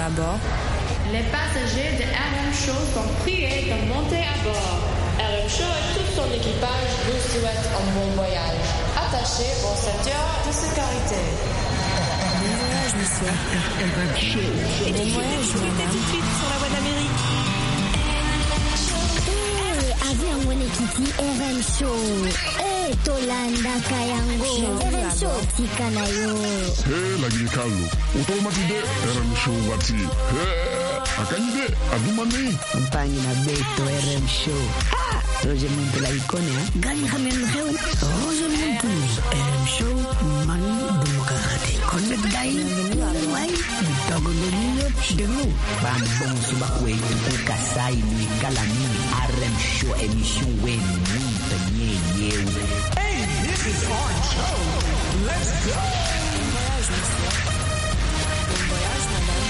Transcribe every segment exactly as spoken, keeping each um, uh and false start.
à bord. Les passagers de R M Show sont priés de monter à bord. R M Show et tout son équipage vous souhaitent un bon voyage. Attachez vos ceintures de sécurité. Bon voyage, monsieur. R M Show. Bon voyage, madame. Tout de suite sur la voie d'Amérique. Eh, avion Wenekiti R M Show. Eh, Tolanda Kayango. R M Show tikanayo. Hey, lagi kalu. Utomatide R M Show wati. Hey. Akanyide adumani Mpangi na beto R M Show. Ah, Roger Muntu la ikone ha. Gani hamen heu. Roger Muntu R M Show mani dumukate. Connect dai. Wai dogo lelio denu. Bambon suba kwe kuka sai ni kalani R M Show emission wen ni penye yeu. Hey, this is our show. Let's go. Bon voyage, monsieur. Bon voyage, madame.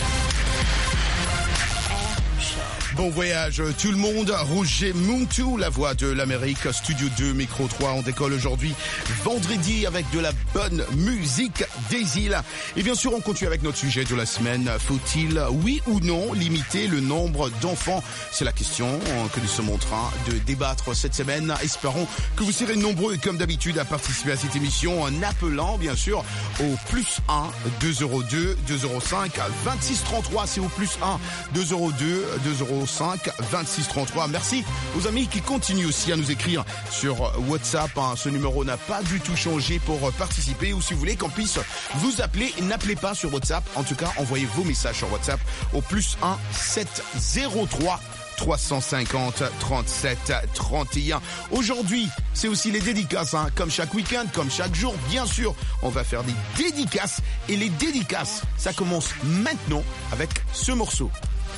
Bon voyage tout le monde, Roger Muntu, la voix de l'Amérique, Studio deux, Micro trois, on décolle aujourd'hui vendredi avec de la bonne musique des îles. Et bien sûr on continue avec notre sujet de la semaine, faut-il oui ou non limiter le nombre d'enfants? C'est la question que nous sommes en train de débattre cette semaine. Espérons que vous serez nombreux comme d'habitude à participer à cette émission en appelant bien sûr au plus un deux zéro deux deux zéro cinq vingt-six trente-trois, c'est au plus un deux zéro deux deux zéro cinq vingt-six trente-trois. Merci aux amis qui continuent aussi à nous écrire sur WhatsApp. Hein. Ce numéro n'a pas du tout changé pour participer, ou si vous voulez qu'on puisse vous appeler, n'appelez pas sur WhatsApp. En tout cas, envoyez vos messages sur WhatsApp au plus un sept zéro trois trois cent cinquante trente-sept trente et un. Aujourd'hui, c'est aussi les dédicaces, hein. Comme chaque week-end, comme chaque jour, bien sûr, on va faire des dédicaces. Et les dédicaces, ça commence maintenant avec ce morceau.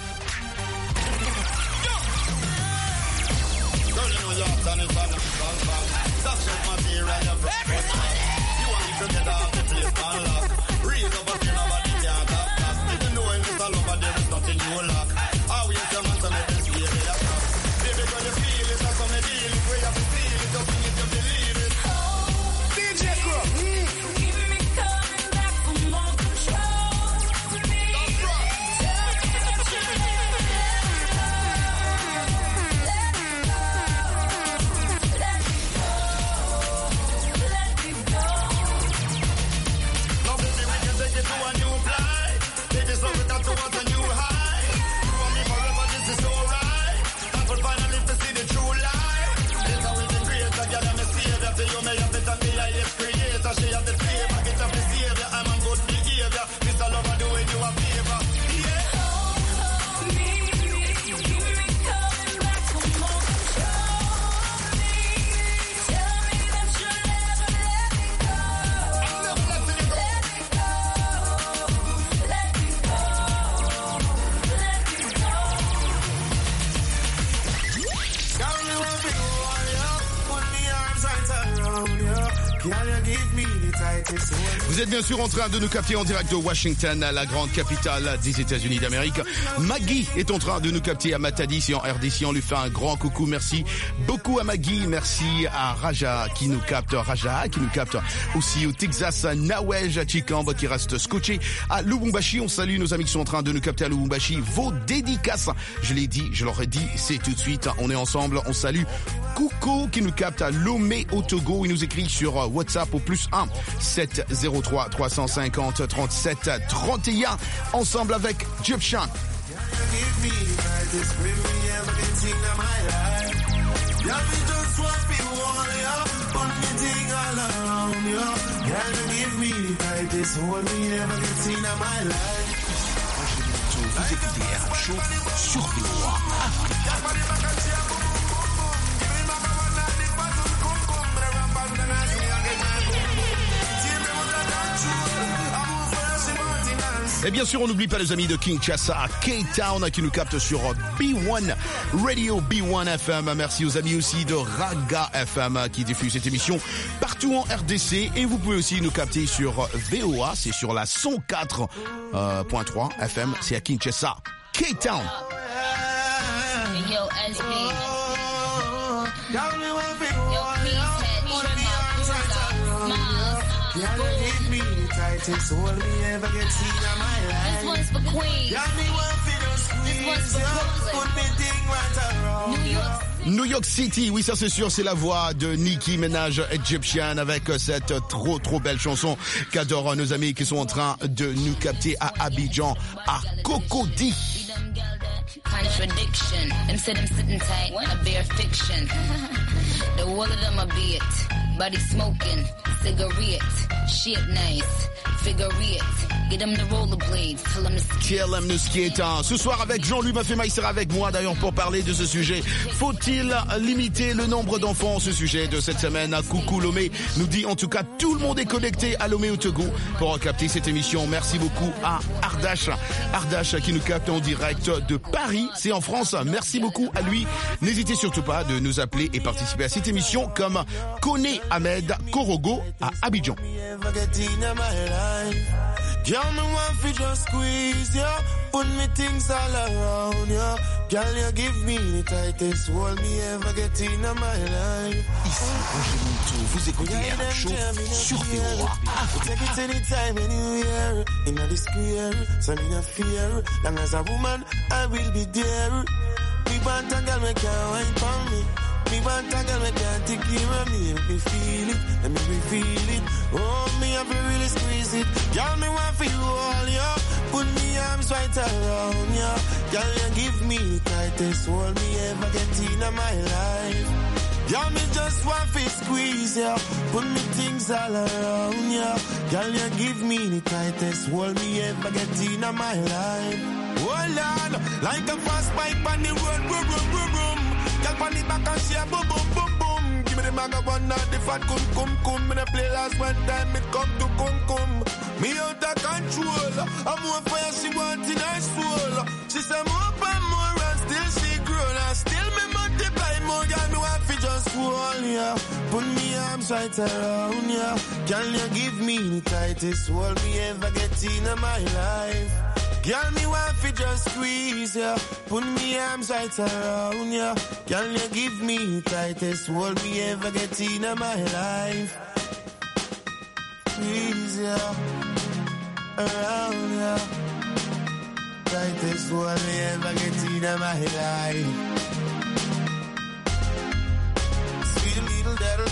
Vous êtes bien sûr en train de nous capter en direct de Washington, la grande capitale des États-Unis d'Amérique. Maggie est en train de nous capter à Matadi, c'est en R D C. On lui fait un grand coucou. Merci beaucoup à Maggie. Merci à Raja qui nous capte, Raja qui nous capte aussi au Texas, Nawej à Chikamb qui reste scotché à Lubumbashi. On salue nos amis qui sont en train de nous capter à Lubumbashi. Vos dédicaces, je l'ai dit, je leur ai dit, c'est tout de suite. On est ensemble. On salue Coucou qui nous capte à Lomé au Togo. Il nous écrit sur WhatsApp au plus un sept zéro trois trois cent cinquante trente-sept trente et un. Ensemble avec Jupchan. Vous écoutez R M Show sur V O A Afrique. Et bien sûr, on n'oublie pas les amis de Kinshasa à K-Town qui nous captent sur B un Radio, B un F M. Merci aux amis aussi de Raga F M qui diffusent cette émission partout en R D C. Et vous pouvez aussi nous capter sur V O A, c'est sur la cent quatre point trois F M, c'est à Kinshasa, K-Town. Yo, S B. Yo, Peacehead, Trimmer, Cruiser, Miles, Go. tightest hold me ever get seen in my life. This one's for Queens. Yeah, me want to just squeeze you. Put me thing right around. New York. New York City, oui ça c'est sûr, c'est la voix de Nicki Minaj Egyptian avec cette trop trop belle chanson qu'adorent nos amis qui sont en train de nous capter à Abidjan, à Cocody. Contradiction. Them say them sitting tight, wanna bear fiction. The wall of them a bit, body smoking, cigarette, shit nice, figure it. Get them the rollerblades, tell them to T L M nous quitte. Ce soir avec Jean-Louis Mafema, il sera avec moi d'ailleurs pour parler de ce sujet. Faut-il limiter le nombre d'enfants? Ce sujet de cette semaine à Coucou Lomé nous dit en tout cas tout le monde est connecté à Lomé au Togo pour capter cette émission. Merci beaucoup à Ardash, Ardash qui nous capte en direct de Paris, c'est en France. Merci beaucoup à lui. N'hésitez surtout pas de nous appeler et participer à cette émission comme Koné Ahmed Korogo à Abidjan. Girl, me want fi just squeeze ya, put me things all around ya. Girl, you give me the tightest hold me ever get in my life. Ici, Roger Montou, vous écoutez R M Show sur V O A. Take it anytime, anywhere, in the square, so me no fear. Long as a woman, I will be there. Me want a girl, me can't wine for me. Me want a girl, me can't take care of me. Make me feel it, let me feel it. Oh, me have to really squeeze it. Girl, me want for you all, yeah. Put me arms right around, yeah. Girl, you give me the tightest hold me ever get in my life. Girl, me just want to squeeze, yeah. Put me things all around, yeah. Girl, you give me the tightest hold me ever get in my life. Oh, Lord, like a fast bike on the road, boom, boom, boom, boom. Girl, on the back and she a boom, boom, boom, boom. Give me the maga one, not the fat cum, cum, cum. Me the play last one time, it come to cum, cum. Me out of control. I'm more fire, she want in her soul. She say more and more and still she grown. And still me multiply more, girl, me want fi just hold, yeah. Put me arms right around, yeah. Can you give me the tightest hold me ever get in my life? Girl, me want fi just squeeze, yeah. Put me arms right around, yeah. Can you give me the tightest hold me ever get in my life? Squeeze, yeah. Around, yeah. Tightest hold me ever get in my life. Sweet little devil,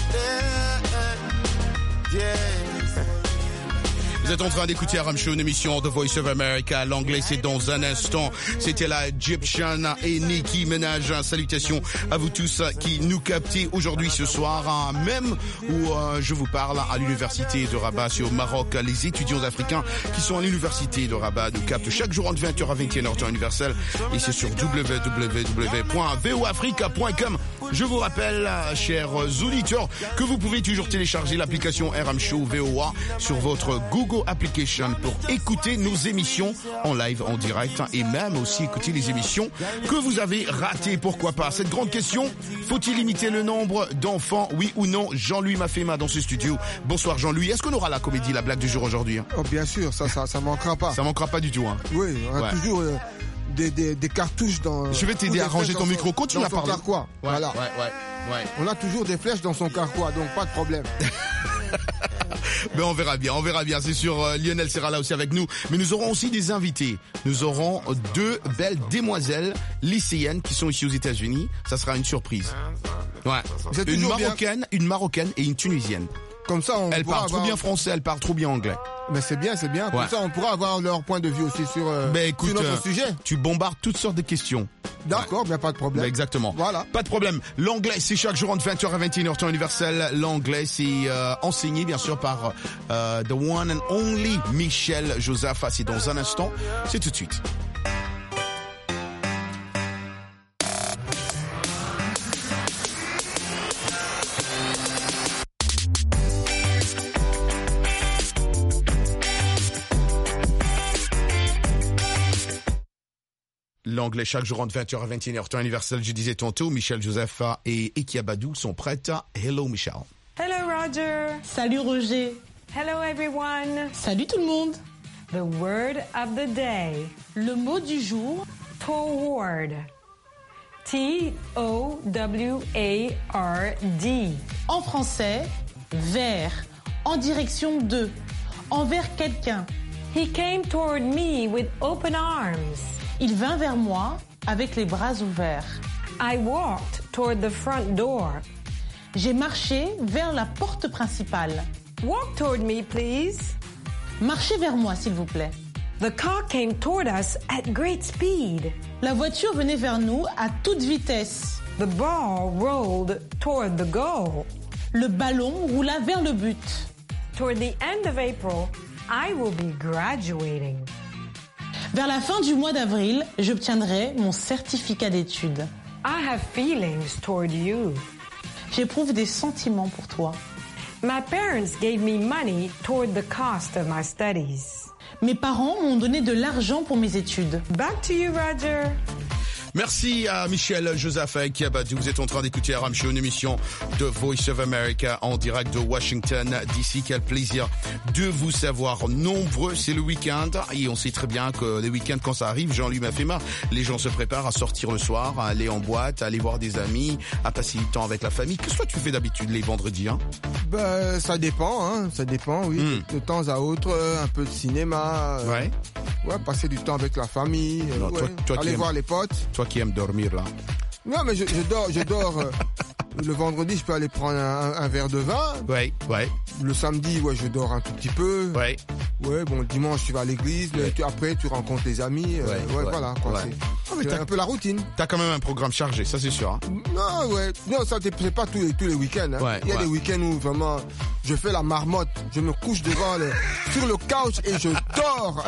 yeah. Vous êtes en train d'écouter R M Show, une émission de Voice of America. L'anglais, c'est dans un instant. C'était la Egyptian et Nicki Minaj. Salutations à vous tous qui nous captez aujourd'hui ce soir. Même où euh, je vous parle à l'université de Rabat, c'est au Maroc. Les étudiants africains qui sont à l'université de Rabat nous captent chaque jour entre vingt heures à vingt et une heures temps universel. Et c'est sur w w w point v o africa point com. Je vous rappelle, chers auditeurs, que vous pouvez toujours télécharger l'application R M Show V O A sur votre Google Application pour écouter nos émissions en live, en direct, et même aussi écouter les émissions que vous avez ratées. Pourquoi pas? Cette grande question, faut-il limiter le nombre d'enfants, oui ou non? Jean-Louis Mafema dans ce studio. Bonsoir Jean-Louis. Est-ce qu'on aura la comédie, la blague du jour aujourd'hui? Oh, bien sûr, ça, ça, ça manquera pas. Ça manquera pas du tout, hein. Oui, on a ouais. toujours euh, des, des, des cartouches dans. Je vais t'aider à ranger ton micro. Continue à parler. Carquois. Ouais, voilà. Ouais, ouais, ouais. On a toujours des flèches dans son carquois, donc pas de problème. Mais on verra bien, on verra bien. C'est sûr, euh, Lionel sera là aussi avec nous. Mais nous aurons aussi des invités. Nous aurons deux belles demoiselles lycéennes qui sont ici aux États-Unis. Ça sera une surprise. Ouais. Une Marocaine, une Marocaine et une Tunisienne. Comme ça, on elle parle avoir... trop bien français, elle parle trop bien anglais. Mais c'est bien, c'est bien. Comme ouais. ça, on pourra avoir leur point de vue aussi sur, euh, ben, écoute, sur notre euh, sujet. Tu bombardes toutes sortes de questions. D'accord, ouais. ben, pas de problème. Ben, exactement. Voilà. Pas de problème. L'anglais, c'est chaque jour entre vingt heures à vingt et une heures temps universel. L'anglais, c'est euh, enseigné bien sûr par euh, the one and only Michel Joseph. C'est dans un instant. C'est tout de suite. L'anglais chaque jour entre vingt heures à vingt et une heures temps universel. Je disais tantôt, Michel Joseph et Ekia Badou sont prêtes. Hello Michel. Hello Roger. Salut Roger. Hello everyone. Salut tout le monde. The word of the day. Le mot du jour. Toward. T O W A R D. En français, vers, en direction de. envers quelqu'un. He came toward me with open arms. Il vint vers moi avec les bras ouverts. I walked toward the front door. J'ai marché vers la porte principale. Walk toward me, please. Marchez vers moi, s'il vous plaît. The car came toward us at great speed. La voiture venait vers nous à toute vitesse. The ball rolled toward the goal. Le ballon roula vers le but. Toward the end of April, I will be graduating. Vers la fin du mois d'avril, j'obtiendrai mon certificat d'études. I have feelings toward you. J'éprouve des sentiments pour toi. My parents gave me money toward the cost of my studies. Mes parents m'ont donné de l'argent pour mes études. Back to you, Roger. Merci à Michel Joseph Kiabadou. Vous êtes en train d'écouter R M Show, une émission de Voice of America en direct de Washington D C. Quel plaisir de vous savoir nombreux. C'est le week-end et on sait très bien que les week-ends, quand ça arrive, Jean-Louis Mafema, les gens se préparent à sortir le soir, à aller en boîte, à aller voir des amis, à passer du temps avec la famille. Qu'est-ce que toi tu fais d'habitude les vendredis, hein? Ben, ça dépend, hein. Ça dépend, oui. Mm. De temps à autre, un peu de cinéma. Euh, ouais. Ouais, passer du temps avec la famille. Non, ouais. toi, toi aller voir aimes, les potes. Toi qui aimes dormir, là. Non, mais je, je dors, je dors. euh, le vendredi, je peux aller prendre un, un verre de vin. Ouais, ouais. Le samedi, ouais, je dors un tout petit peu. Ouais. Ouais, bon, le dimanche, tu vas à l'église. Ouais. Tu, après, tu rencontres tes amis. Euh, ouais, ouais, ouais, voilà. Quoi, ouais. C'est, oh, mais c'est un peu la routine. T'as quand même un programme chargé, ça c'est sûr. Hein. Non, ouais. Non, ça, c'est pas tous les, tous les week-ends. Hein. Ouais, Il y a ouais. des week-ends où vraiment, je fais la marmotte. Je me couche devant le, sur le couch et je dors.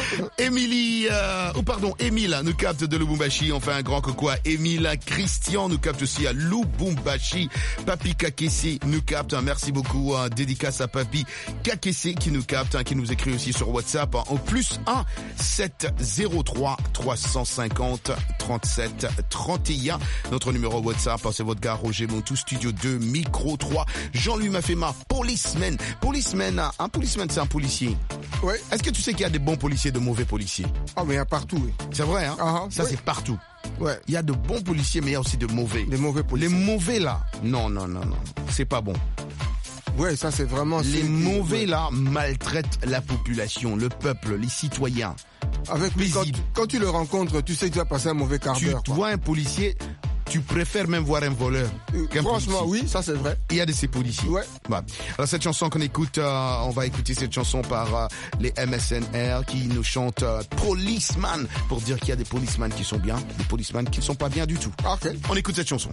Émilie, euh, oh pardon, Émile nous capte de Lubumbashi. On fait un grand coucou à Émile. Christian nous capte aussi à Lubumbashi. Papi Kakessi nous capte. Merci beaucoup. Un dédicace à Papi Kakessi qui nous capte, hein, qui nous écrit aussi sur WhatsApp. Hein, au plus un sept zéro trois trois cent cinquante trente-sept trente et un. Notre numéro WhatsApp, hein, c'est votre gars Roger Montou, Studio deux, Micro trois. Jean-Louis Mafema, policeman. Policeman, un policeman, c'est un policier. Ouais. Est-ce que tu sais qu'il y a des bons policiers, de mauvais policiers? Ah, mais il y a partout, oui. C'est vrai, hein? Uh-huh. Ça, ouais. c'est partout. Ouais. Il y a de bons policiers, mais il y a aussi de mauvais. Des mauvais policiers. Les mauvais, là, non, non, non, non. C'est pas bon. Ouais, ça, c'est vraiment... Les c'est... mauvais, ouais. là, maltraitent la population, le peuple, les citoyens. Avec lui, quand, quand tu le rencontres, tu sais que tu vas passer un mauvais quart d'heure. Tu vois un policier, tu préfères même voir un voleur. Euh, franchement, policier. Oui, ça c'est vrai. Il y a de ces policiers. Ouais. Bah. Alors cette chanson qu'on écoute, euh, on va écouter cette chanson par euh, les M S N R qui nous chantent euh, Policeman, pour dire qu'il y a des policemen qui sont bien, des policemen qui ne sont pas bien du tout. Ok. On écoute cette chanson.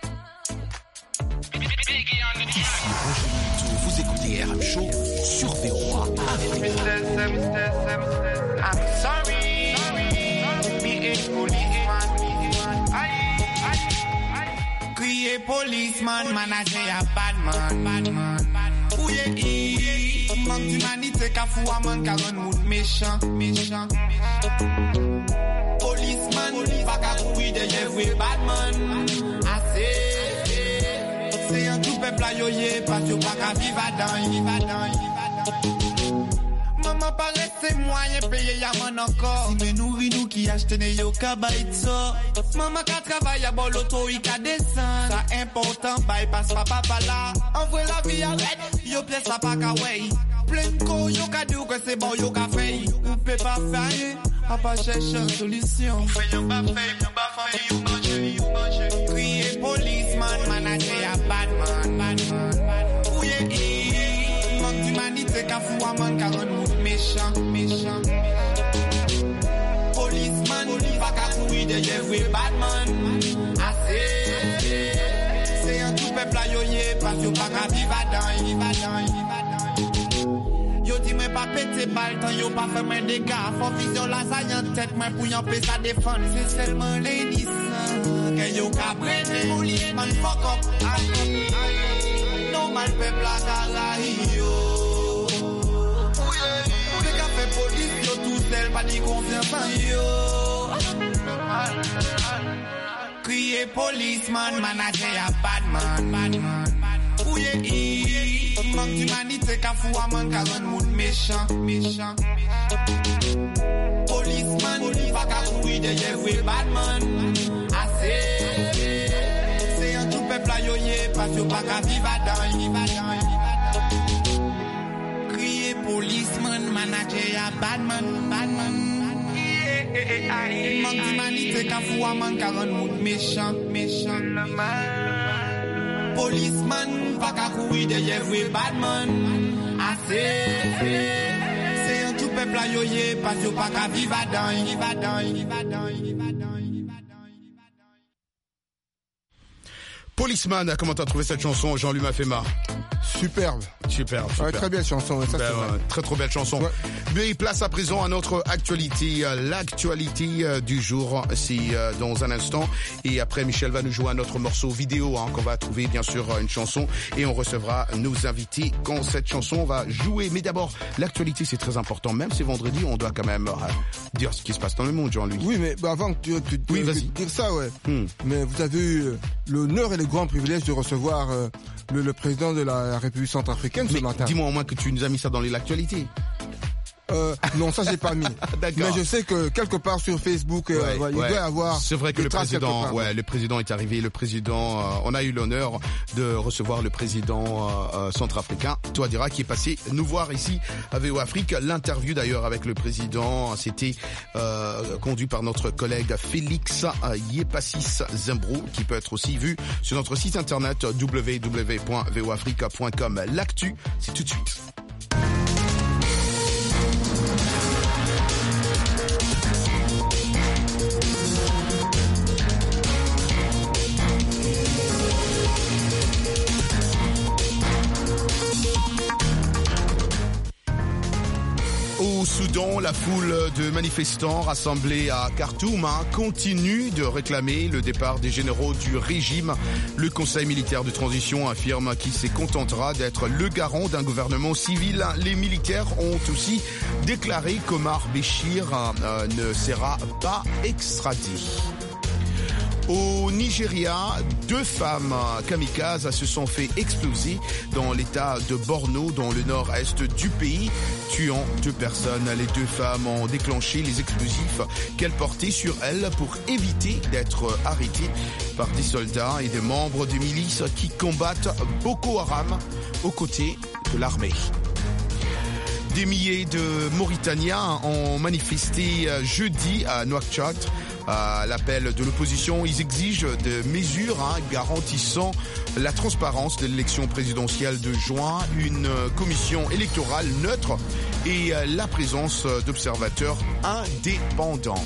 Vous écoutez R M Show sur V O A Afrique. I'm sorry, be a policeman. Crier policeman, manager a bad man, bad man. Où y'a manque d'humanité qu'a fou à man car un mood méchant, méchant. Policeman, pas qu'à courir derrière vrai bad man. Assez. C'est un tout peuple à yoyer, parce que pas qu'à vivre à dans, vivre à dans, vivre à dans. Maman paraît c'est moyen payer y'a mon encore. Si me nourrit nous qui achète ne yo ka baït ça. Maman ka travaille à bon l'auto y ka descend. Ça important bypass papa pas là. Envoie la vie arrête, yo place ça pas ka way. Plein ko yo ka dire que c'est bon yo ka fait. Ou peut pas faire, a pas chercher une solution. Fait yo pas fait, yo pas fait, yo manger, yo manger. Crier policeman, manager a bad man, bad man. Où y'a manque d'humanité qu'a fou à man car un mood méchant, méchant. Policeman, pas qu'à courir derrière vrai bad man. Assez, c'est un tout peuple à yoyer parce que pas qu'à vivre à dans, vivre à dans, vivre à dans. Yo dis moi pas péter balle tant yo pas fait mes dégâts. Faut vision lasagne en tête moi pour y'en payer sa défense. C'est seulement les Nissan que yo ka brûler. Man fuck up, aïe, aïe. Non mal peuple à Caraï yo. Pour les cafés police yo tout seul pas de confiance en yo. Crier policeman, manager a bad man, bad man. Où y'a manque d'humanité qu'a fou à man car un mood méchant, méchant. Policeman, pas qu'à courir derrière vrai bad man. Assez, c'est un tout peuple à yoyer parce que pas qu'à vivre à dans, vivre à dans, vivre à dans. Crier policeman. manager ya badman, badman. Il manque d'humanité qu'à fou man car un monde méchant, méchant. Policeman, pas qu'à courir derrière vrai badman. Assez, c'est un tout peuple à yoyer parce que pas qu'à vivre à dans, vivre à dans, vivre à dans, vivre à dans. Policeman, comment t'as trouvé cette chanson, Jean-Louis Mafema? Superbe. Superbe, super. Ouais, très belle chanson. Ouais, ça, ben, c'est vrai. Ouais, très trop belle chanson. Ouais. Mais place à présent à notre actualité, l'actualité du jour, c'est dans un instant. Et après, Michel va nous jouer à notre morceau vidéo, hein, qu'on va trouver bien sûr une chanson. Et on recevra nos invités quand cette chanson va jouer. Mais d'abord, l'actualité, c'est très important. Même si c'est vendredi, on doit quand même euh, dire ce qui se passe dans le monde, Jean-Louis. Oui, mais bah, avant que tu, tu, tu oui, vas dire ça, ouais. Hmm. Mais vous avez eu l'honneur et le grand privilège de recevoir euh, le, le président de la République centrafricaine ce mais matin. Dis-moi au moins que tu nous as mis ça dans l'actualité. Euh, non, ça j'ai pas mis. Mais je sais que quelque part sur Facebook, ouais, euh, il ouais. doit y avoir. C'est vrai que le président, ouais, le président est arrivé. Le président, euh, on a eu l'honneur de recevoir le président euh, centrafricain, Touadéra, qui est passé nous voir ici à V O Afrique. L'interview d'ailleurs avec le président, c'était euh, conduit par notre collègue Félix Yepassis Zembrou, qui peut être aussi vu sur notre site internet w w w point v o africa point com. L'actu, c'est tout de suite. Au Soudan, la foule de manifestants rassemblés à Khartoum hein, continue de réclamer le départ des généraux du régime. Le Conseil militaire de transition affirme qu'il se contentera d'être le garant d'un gouvernement civil. Les militaires ont aussi déclaré qu'Omar Béchir euh, ne sera pas extradé. Au Nigeria, deux femmes kamikazes se sont fait exploser dans l'état de Borno, dans le nord-est du pays, tuant deux personnes. Les deux femmes ont déclenché les explosifs qu'elles portaient sur elles pour éviter d'être arrêtées par des soldats et des membres des milices qui combattent Boko Haram aux côtés de l'armée. Des milliers de Mauritaniens ont manifesté jeudi à Nouakchott à l'appel de l'opposition. Ils exigent des mesures hein, garantissant la transparence de l'élection présidentielle de juin, une commission électorale neutre et la présence d'observateurs indépendants.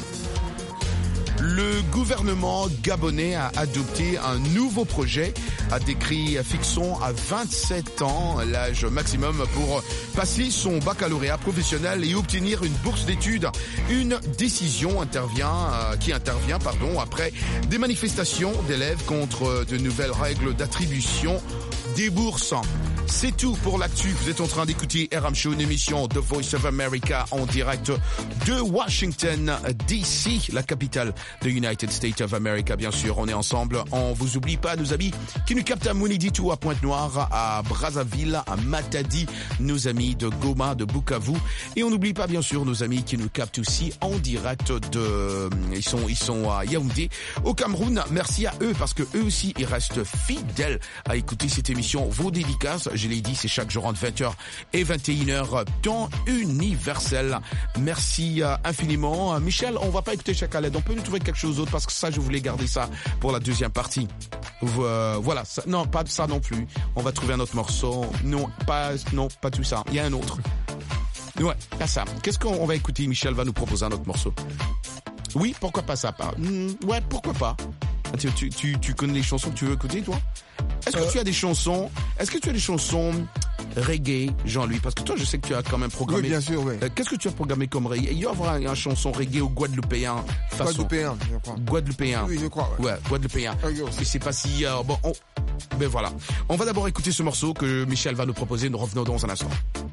Le gouvernement gabonais a adopté un nouveau projet à décret fixant à vingt-sept ans l'âge maximum pour passer son baccalauréat professionnel et obtenir une bourse d'études. Une décision intervient, euh, qui intervient pardon, après des manifestations d'élèves contre de nouvelles règles d'attribution des bourses. C'est tout pour l'actu. Vous êtes en train d'écouter R M Show, une émission The Voice of America en direct de Washington D C, la capitale de United States of America. Bien sûr, on est ensemble. On vous oublie pas, nos amis qui nous captent à Mounidito, à Pointe-Noire, à Brazzaville, à Matadi, nos amis de Goma, de Bukavu. Et on n'oublie pas, bien sûr, nos amis qui nous captent aussi en direct de, ils sont, ils sont à Yaoundé, au Cameroun. Merci à eux parce que eux aussi, ils restent fidèles à écouter cette émission. Vos dédicaces, je l'ai dit, c'est chaque jour entre vingt heures et vingt et une heures, temps universel. Merci euh, infiniment. Michel, on va pas écouter Chakaled. On peut nous trouver quelque chose d'autre parce que ça, je voulais garder ça pour la deuxième partie. Euh, voilà. Ça, non, pas ça non plus. On va trouver un autre morceau. Non, pas, non, pas tout ça. Il y a un autre. Ouais, pas ça. Qu'est-ce qu'on va écouter? Michel va nous proposer un autre morceau. Oui, pourquoi pas ça? Pas. Mmh, ouais, pourquoi pas? Tu, tu, tu, tu connais les chansons que tu veux écouter, toi? Est-ce que euh... tu as des chansons, est-ce que tu as des chansons reggae, Jean-Louis? Parce que toi, je sais que tu as quand même programmé. Oui, bien sûr, oui. Euh, qu'est-ce que tu as programmé comme reggae? Il y aura un, un chanson reggae au guadeloupéen façon. Guadeloupéen, je crois. Guadeloupéen. Oui, je crois, ouais. Ouais, guadeloupéen. Okay, je sais pas si, euh, bon, on... ben voilà. On va d'abord écouter ce morceau que Michel va nous proposer. Nous revenons dans un instant.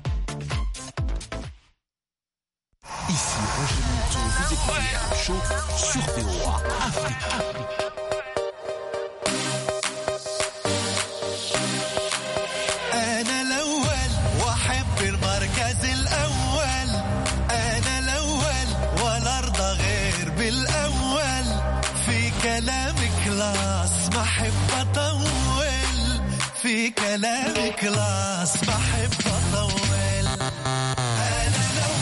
Ici, Roger Monteau, vous écoutez un show sur V O A Afrique. في كلامك خلاص بحب أطول أنا الأول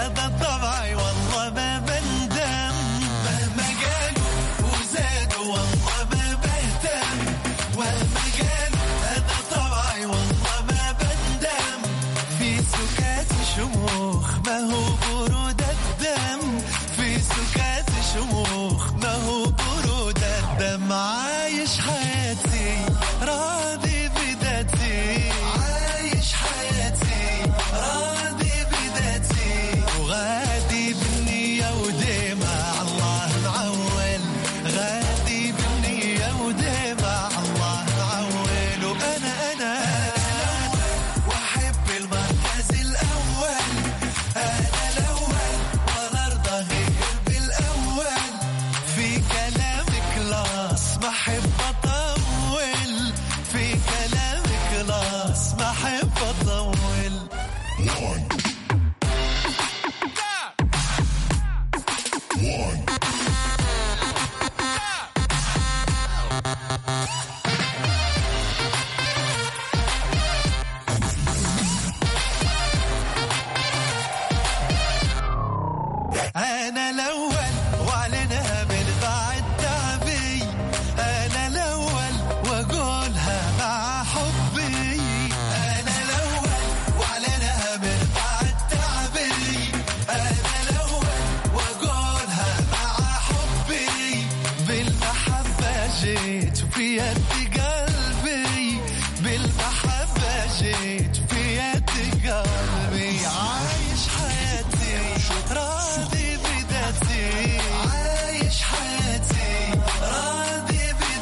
هذا طبعي والله ما بندم مهما قالوا وزادوا والله ما بهتم وما قالوا هذا طبعي والله ما بندم في سكات شموخ ما هو برود الدم في سكات شموخ ما هو برود الدم عايش حياتي راضي بذاتي عايش حياتي راضي بذاتي وغادي بالنية وديما الله معول غادي بالنية وديما الله معول وأنا أنا وأحب المركز الأول أنا الأول ولا أرضى غير بالأول في كلامك لاص ما أحب أطول في كلامك لاص ما أحب أطول أنا الأول وأعلنها من بعد تعبي أنا الأول وأقولها مع حبي أنا الأول وأعلنها من بعد تعبي أنا الأول وأقولها مع حبي بالمحبة جيت في يد قلبي بالمحبة جيت في يد قلبي عايش حياتي راضي بذاتي عايش حياتي راضي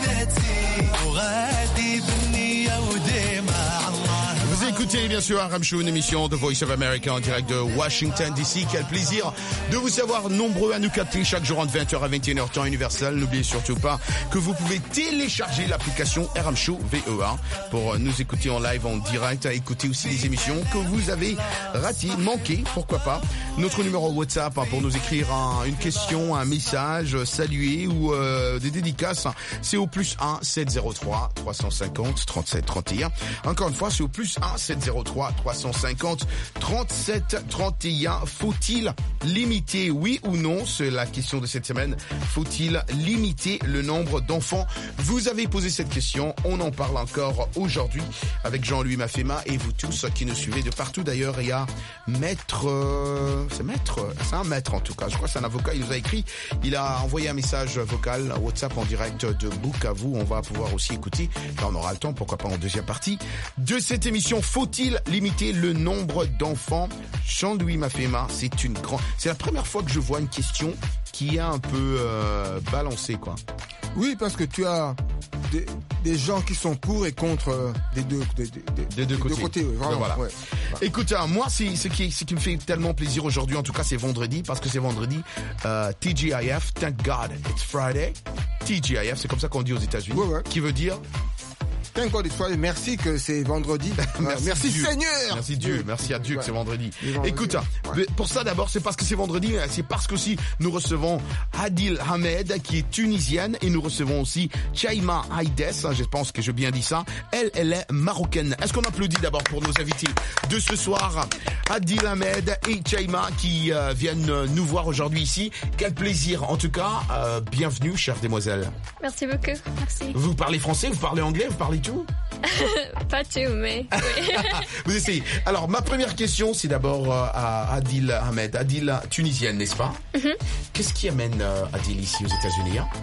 بذاتي وغادي بالنية وديما الله. Vous écoutez bien sûr Aram Show, une émission de Voice of America en direct de Washington D C. Quel plaisir de vous savoir nombreux à nous capter chaque jour entre vingt heures à vingt et une heures temps universel. N'oubliez surtout pas que vous pouvez télécharger l'application Aram Show V E A pour nous écouter en live, en direct, à écouter aussi les émissions que vous avez ratées, manquées, pourquoi pas. Notre numéro WhatsApp hein, pour nous écrire un, une question, un message, saluer ou euh, des dédicaces, c'est au plus un sept zéro trois trois cent cinquante trente-sept trente et un. Encore une fois, c'est au plus un sept zéro trois trois cent cinquante trente-sept trente et un. Faut-il limiter, oui ou non, c'est la question de cette semaine, faut-il limiter le nombre d'enfants? Vous avez posé cette question, on en parle encore aujourd'hui avec Jean-Louis Mafema et vous tous qui nous suivez de partout. D'ailleurs, il y a Maître, euh, c'est Maître, c'est un maître en tout cas, je crois que c'est un avocat, il nous a écrit, il a envoyé un message vocal, WhatsApp en direct de Book à vous, on va pouvoir aussi écouter, quand on aura le temps, pourquoi pas en deuxième partie de cette émission. Faut-il limiter le nombre d'enfants? Jean-Louis Mafema, c'est une grande, c'est la première fois que je vois une question qui est un peu euh, balancée, quoi. Oui, parce que tu as des, des gens qui sont pour et contre euh, des deux, des, des, des, des deux des côtés. Deux côtés oui, vraiment, voilà. Ouais. Écoute, hein, moi, c'est ce qui, ce qui me fait tellement plaisir aujourd'hui, en tout cas, c'est vendredi, parce que c'est vendredi. Euh, T G I F, Thank God It's Friday. T G I F, c'est comme ça qu'on dit aux États-Unis, ouais, ouais. Qui veut dire Thank God it's Friday. Merci que c'est vendredi. merci, merci Seigneur. Merci Dieu. Merci à Dieu ouais. que c'est vendredi. vendredi. Écoute, ouais. pour ça d'abord, c'est parce que c'est vendredi, c'est parce qu'aussi nous recevons Adil Ahmed qui est tunisienne et nous recevons aussi Chaima Haides. Je pense que j'ai bien dit ça. Elle, elle est marocaine. Est-ce qu'on applaudit d'abord pour nos invités de ce soir, Adil Ahmed et Chaima qui euh, viennent nous voir aujourd'hui ici. Quel plaisir. En tout cas, euh, bienvenue, chère demoiselle. Merci beaucoup. Merci. Vous parlez français, vous parlez anglais, vous parlez tout? Pas tout, mais oui. Vous essayez. Alors, ma première question, c'est d'abord euh, à Adil Ahmed. Adil, tunisienne, n'est-ce pas? Mm-hmm. Qu'est-ce qui amène euh, Adil ici aux États-Unis hein?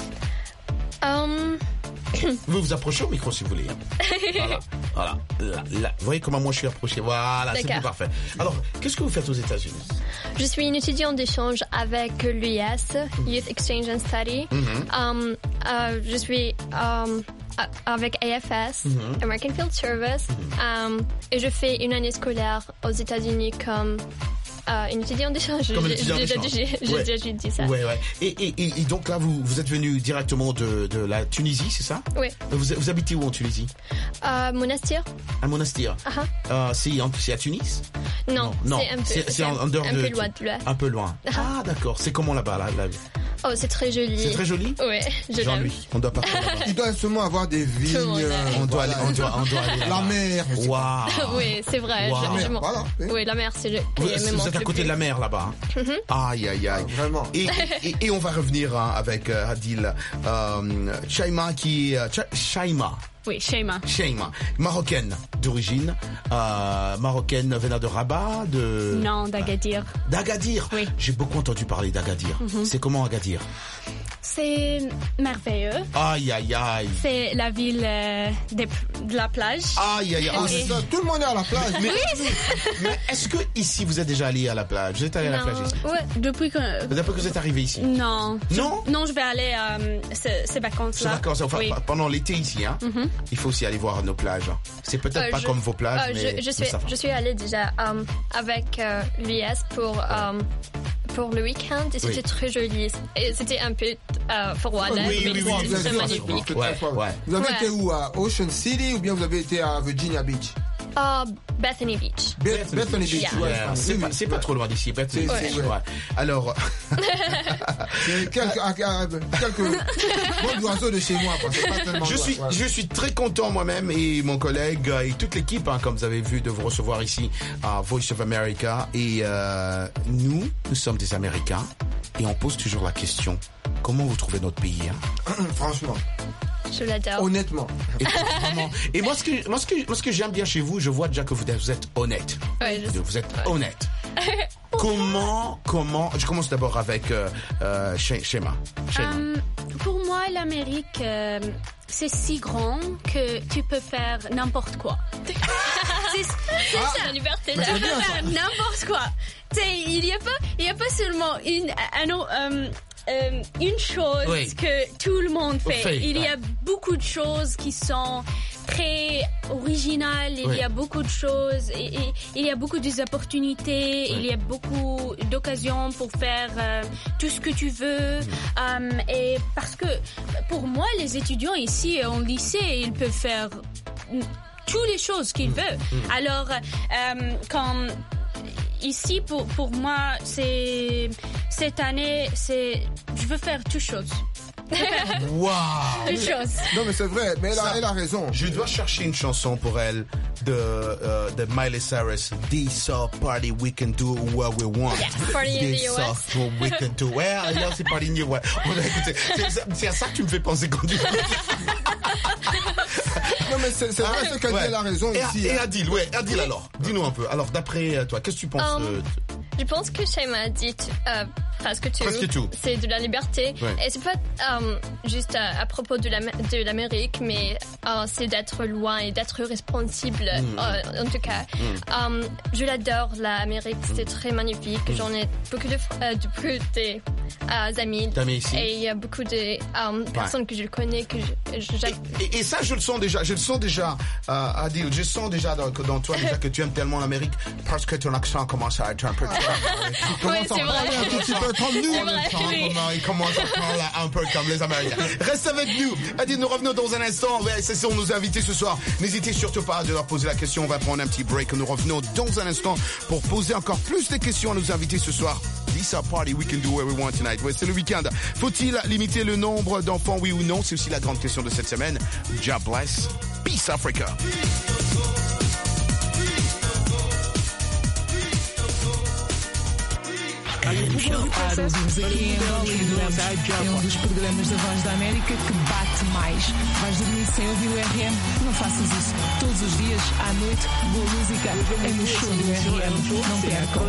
um... Vous vous approchez au micro si vous voulez. Hein. Voilà. Voilà. Là, là. Vous voyez comment moi je suis approché. Voilà, c'est tout parfait. Alors, qu'est-ce que vous faites aux États-Unis? Je suis une étudiante d'échange avec l'U S, mm-hmm. Youth Exchange and Study. Mm-hmm. Um, uh, je suis um, avec A F S, mm-hmm. American Field Service, mm-hmm. um, et je fais une année scolaire aux États-Unis comme euh, une étudiante d'échange. Comme une étudiante d'échange. J'ai déjà dit ça. Ouais, ouais. Et, et, et, et donc là, vous, vous êtes venu directement de, de la Tunisie, c'est ça? Oui. Vous, vous habitez où en Tunisie? euh, Monastir. À Monastir. Uh-huh. euh, c'est à Tunis? Non, non, c'est un peu, c'est, c'est en, en dehors un de, peu loin de là. Un peu loin. Uh-huh. Ah, d'accord. C'est comment là-bas, là, là Oh, c'est très joli. C'est très joli? Ouais, je l'aime. Jean-Louis, on doit pas faire là-bas. Il doit seulement avoir des vignes. On doit aller, on doit, on doit aller. La mer. Waouh. Oui, c'est vrai. Wow. Je, je m'en- Voilà. Oui, la mer, c'est le. Vous, qui me vous manque êtes à le côté plus. de la mer là-bas. Mhm. Aïe, aïe, aïe. Ah, vraiment. Et, et, et on va revenir hein, avec euh, Adil. Euh, Shaima qui... Euh, Cha- Shaima. Oui, Shaima. Shaima. Marocaine d'origine. Euh, marocaine venant de Rabat, de... Non, d'Agadir. D'Agadir. Oui. J'ai beaucoup entendu parler d'Agadir. Mhm. C'est comment Agadir? C'est merveilleux. Aïe, aïe, aïe. C'est la ville euh, des- de la plage. Aïe, aïe, aïe. Et- C'est ça, tout le monde est à la plage. Mais, Oui. mais est-ce que ici vous êtes déjà allé à la plage? Vous êtes allé à la plage ici? Ouais, depuis que. Depuis que vous êtes arrivé ici? Non. Non? Je- Non, je vais aller à euh, ces, ces vacances-là. C'est d'accord, enfin, Oui. pendant l'été ici, hein, Mhm. il faut aussi aller voir nos plages. C'est peut-être Euh, pas je- comme vos plages, euh, mais, je, je mais suis, ça va. je suis allée déjà euh, avec euh, l'U S pour euh, pour le week-end et c'était Oui. très joli. Et c'était un peu euh, froid là, Oui, mais oui, oui, c'était oui, très oui, magnifique. oui, oui. Ouais, ouais. Vous avez Ouais. été où? À Ocean City ou bien vous avez été à Virginia Beach? Uh, Bethany Beach. Beth- Bethany Beach, Yeah. ouais. Yeah, oui, c'est oui, pas, c'est pas trop loin d'ici. Bethany C'est- Beach, c'est- ouais. ouais. Alors, C'est quelques, à- à- quelques vols d'oiseaux de chez moi, quoi. C'est pas tellement je loin, suis, ouais. je suis très content moi-même et mon collègue euh, et toute l'équipe, hein, comme vous avez vu, de vous recevoir ici à Voice of America. Et euh, nous, nous sommes des Américains et on pose toujours la question comment vous trouvez notre pays, hein? Franchement, Je l'adore. honnêtement. Et, vraiment. Et moi, ce que, moi, ce que, moi, ce que j'aime bien chez vous, je vois déjà que vous êtes, vous êtes honnête. Ouais, je sais. Vous êtes honnête. Comment, comment, je commence d'abord avec euh, euh, Shay- Shema. Shema. Euh, pour moi, l'Amérique, euh, c'est si grand que tu peux faire n'importe quoi. c'est c'est Ah, ça. la liberté Tu là. peux faire n'importe quoi. Tu sais, il n'y a pas, il y a pas seulement une, un autre, euh, euh, une chose Oui. que tout le monde fait. Fait, il y ouais. a beaucoup de choses qui sont très originales. Il Oui. y a beaucoup de choses. Et, et il y a beaucoup d'opportunités. Oui. Il y a beaucoup d'occasions pour faire euh, tout ce que tu veux. Euh, et parce que pour moi, les étudiants ici en lycée, ils peuvent faire toutes les choses qu'ils veulent. Alors, euh, comme ici, pour, pour moi, c'est cette année, c'est je veux faire toutes choses. Waouh! Toutes choses. Non, mais c'est vrai, mais elle a, Ça, elle a raison. Je dois chercher une chanson pour elle de, euh, de Miley Cyrus. This a party we can do what we want. Yes, party in the This U S. a what we can do. Ouais, là, c'est party in the U S. On a écouté. C'est- c'est- C'est à ça que tu me fais penser quand tu Non, mais c'est c'est vrai, ce qu'elle dit, Ouais. elle a raison Et, ici. et hein. Adil, ouais, Adil alors. Dis-nous un peu. Alors, d'après euh, toi, qu'est-ce que tu penses Um, euh, Je pense que Shema a dit euh, presque tout. Presque tout. C'est de la liberté. Ouais. Et c'est pas euh, juste à, à propos de l'Am- de l'Amérique, mais euh, c'est d'être loin et d'être responsable, Mm. euh, en tout cas. Mm. Euh, je l'adore, l'Amérique. C'était très magnifique. J'en ai beaucoup de, fr- euh, de, beaucoup de euh, amis. D'amis ici. Et il y a beaucoup de euh, personnes que je connais, que je, je- j'aime. Et, et ça, je le sens déjà. Je le sens déjà, euh, Adil. Je sens déjà dans, dans toi déjà que tu aimes tellement l'Amérique parce que ton accent commence à être un peu. Il commence Ouais, à c'est vrai. parler un tout petit peu comme nous. C'est en même vrai, temps. oui. Comment il commence à parler un peu comme les Américains. Reste avec nous. Adil, nous revenons dans un instant. Ouais, ce sont nos invités ce soir. N'hésitez surtout pas à leur poser la question. On va prendre un petit break. Nous revenons dans un instant pour poser encore plus de questions à nos invités ce soir. This a party we can do what we want tonight. Ouais, c'est le week-end. Faut-il limiter le nombre d'enfants, oui ou non? C'est aussi la grande question de cette semaine. God bless. Peace Africa. Para os ouvintes aqui em Hollywood, é um dos programas da Voz da América que bate mais. Vais dormir sem ouvir o R M? Não faças isso. Todos os dias, à noite, boa música é no show do R M. Não percam.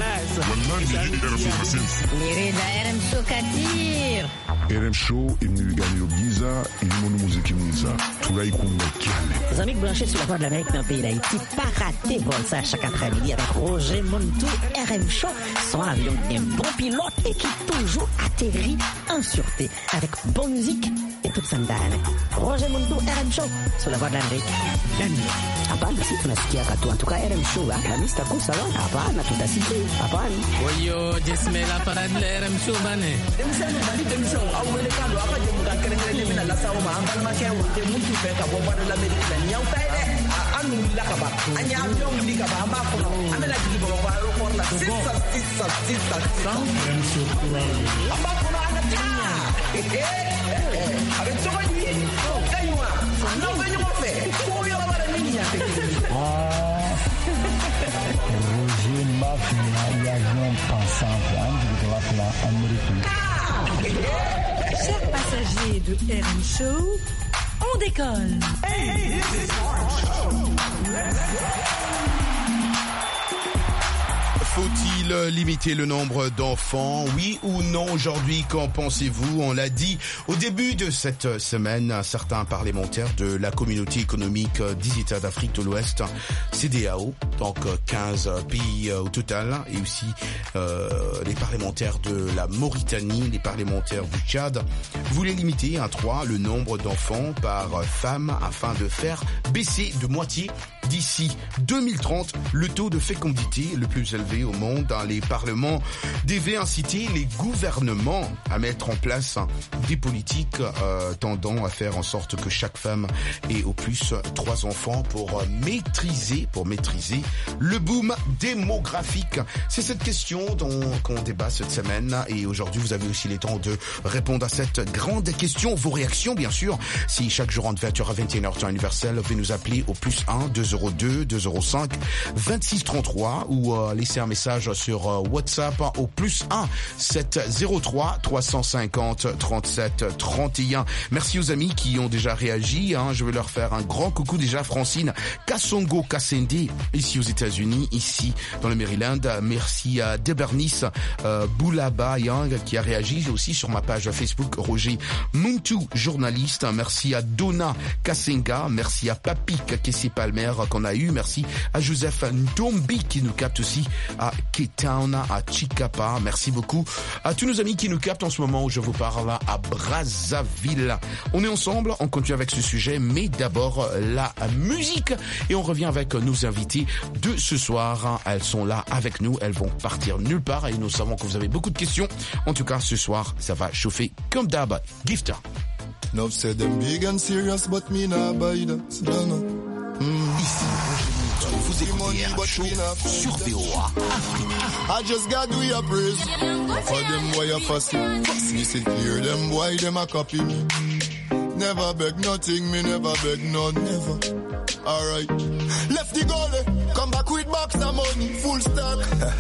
Mirida R M Show Katir. R M Show imnibiganiro byiza irimo n'umuziki mwiza turayikunda cyane. Les amis branchés sur la voie de l'Amérique dans le pays d'Haïti, pas rater vol ça chaque après-midi avec Roger Montou, R M Show, son avion d'un bon pilote et qui toujours atterrit en sûreté avec bonne musique et toute sa ndani. Roger Montou, R M Show, sur la voie de l'Amérique. La nuit. Hapana, si tunasikia katu. En tout cas, R M Show, Alhamisi takuwa sawa. Hapana, tutasikia. Hapana. Oyo, Jesmela para de R M Show bane. Demisano bali demisano awele kando apa je muda kere kere mina la sawo ma ambal ma ke wote muntu fe ka bo bada la America la nyaw tay de anu la ka ba anya avion li ka ba amba ko amela jigi bo ba ro ko la six six six six amba ko na Avec ce qu'on dit, Kayoua, non, venez m'en faire. Pour y avoir la ligne. Roger Mafia, il y a un pensant, Chers passagers de R M Show, on décolle. Hey, this is our show. Let's go. Faut-il limiter le nombre d'enfants? Oui ou non aujourd'hui? Qu'en pensez-vous? On l'a dit au début de cette semaine, certains parlementaires de la communauté économique des États d'Afrique de l'Ouest, C D A O, donc quinze pays au total, et aussi euh, les parlementaires de la Mauritanie, les parlementaires du Tchad, voulaient limiter à trois le nombre d'enfants par femme afin de faire baisser de moitié d'ici deux mille trente le taux de fécondité le plus élevé au monde. Les parlements devaient inciter les gouvernements à mettre en place des politiques euh, tendant à faire en sorte que chaque femme ait au plus trois enfants pour maîtriser, pour maîtriser le boom démographique. C'est cette question dont qu'on débat cette semaine, et aujourd'hui vous avez aussi les temps de répondre à cette grande question. Vos réactions bien sûr, si chaque jour en vingt heures à vingt et une heures temps universel, vous pouvez nous appeler au plus un deux zéro deux deux zéro cinq vingt-six trente-trois ou euh, laisser un message sur euh, WhatsApp au plus un sept zéro trois trois cent cinquante trente-sept trente et un. Merci aux amis qui ont déjà réagi, hein. Je vais leur faire un grand coucou déjà. Francine Kassongo Kassende ici aux États-Unis, ici dans le Maryland. Merci à Debernice euh, Boulaba Yang qui a réagi aussi sur ma page Facebook. Roger Muntu, journaliste. Merci à Donna Kassenga. Merci à Papi Kakessi Palmer qu'on a eu. Merci à Joseph Ndombi qui nous capte aussi à Cape Town, à Chikapa. Merci beaucoup à tous nos amis qui nous captent en ce moment où je vous parle à Brazzaville. On est ensemble, on continue avec ce sujet, mais d'abord la musique, et on revient avec nos invités de ce soir. Elles sont là avec nous, elles vont partir nulle part, et nous savons que vous avez beaucoup de questions. En tout cas, ce soir, ça va chauffer comme d'hab. Gifter. Enough said them big and serious, but me nah buy that. No, no. Mm. Ici, vous écoutez un show sur V O A. I just got do your praise. For them boy a fussy. Me see clear them boy them a copy me. Never beg nothing, me never beg none, never. Alright. Left the goalie, come back with box of money, full stop.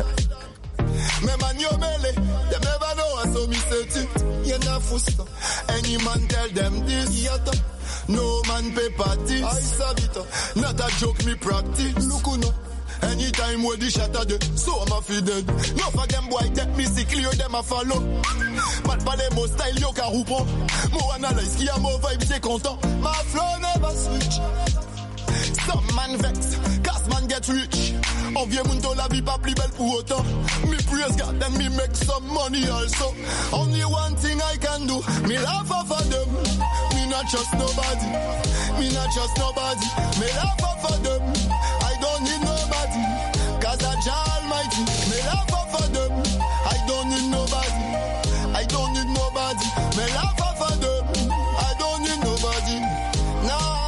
Me man yo mele, them never know us, so me set it. You na fusta. Any man tell them this, yata. No man pay party. I saw it. Not a joke, me practice. Look who know. Anytime where the shatter dead, so I'm a fi dead. No for them boy take me see clear, them a follow. But for them more style yo ka roupo. More analyze qui a more vibe, c'est content. My flow never switch. Some man vex, cause man get rich. On vient moun to la vie pas plus belle pour autant. Me praise God, then me make some money also. Only one thing I can do, me laugh off of them. Me not trust nobody, me not trust nobody. Me laugh off of them, I don't need nobody. Cause I Jah Almighty, me laugh off of them. I don't need nobody, I don't need nobody. Me laugh off of them, I don't need nobody. Nah.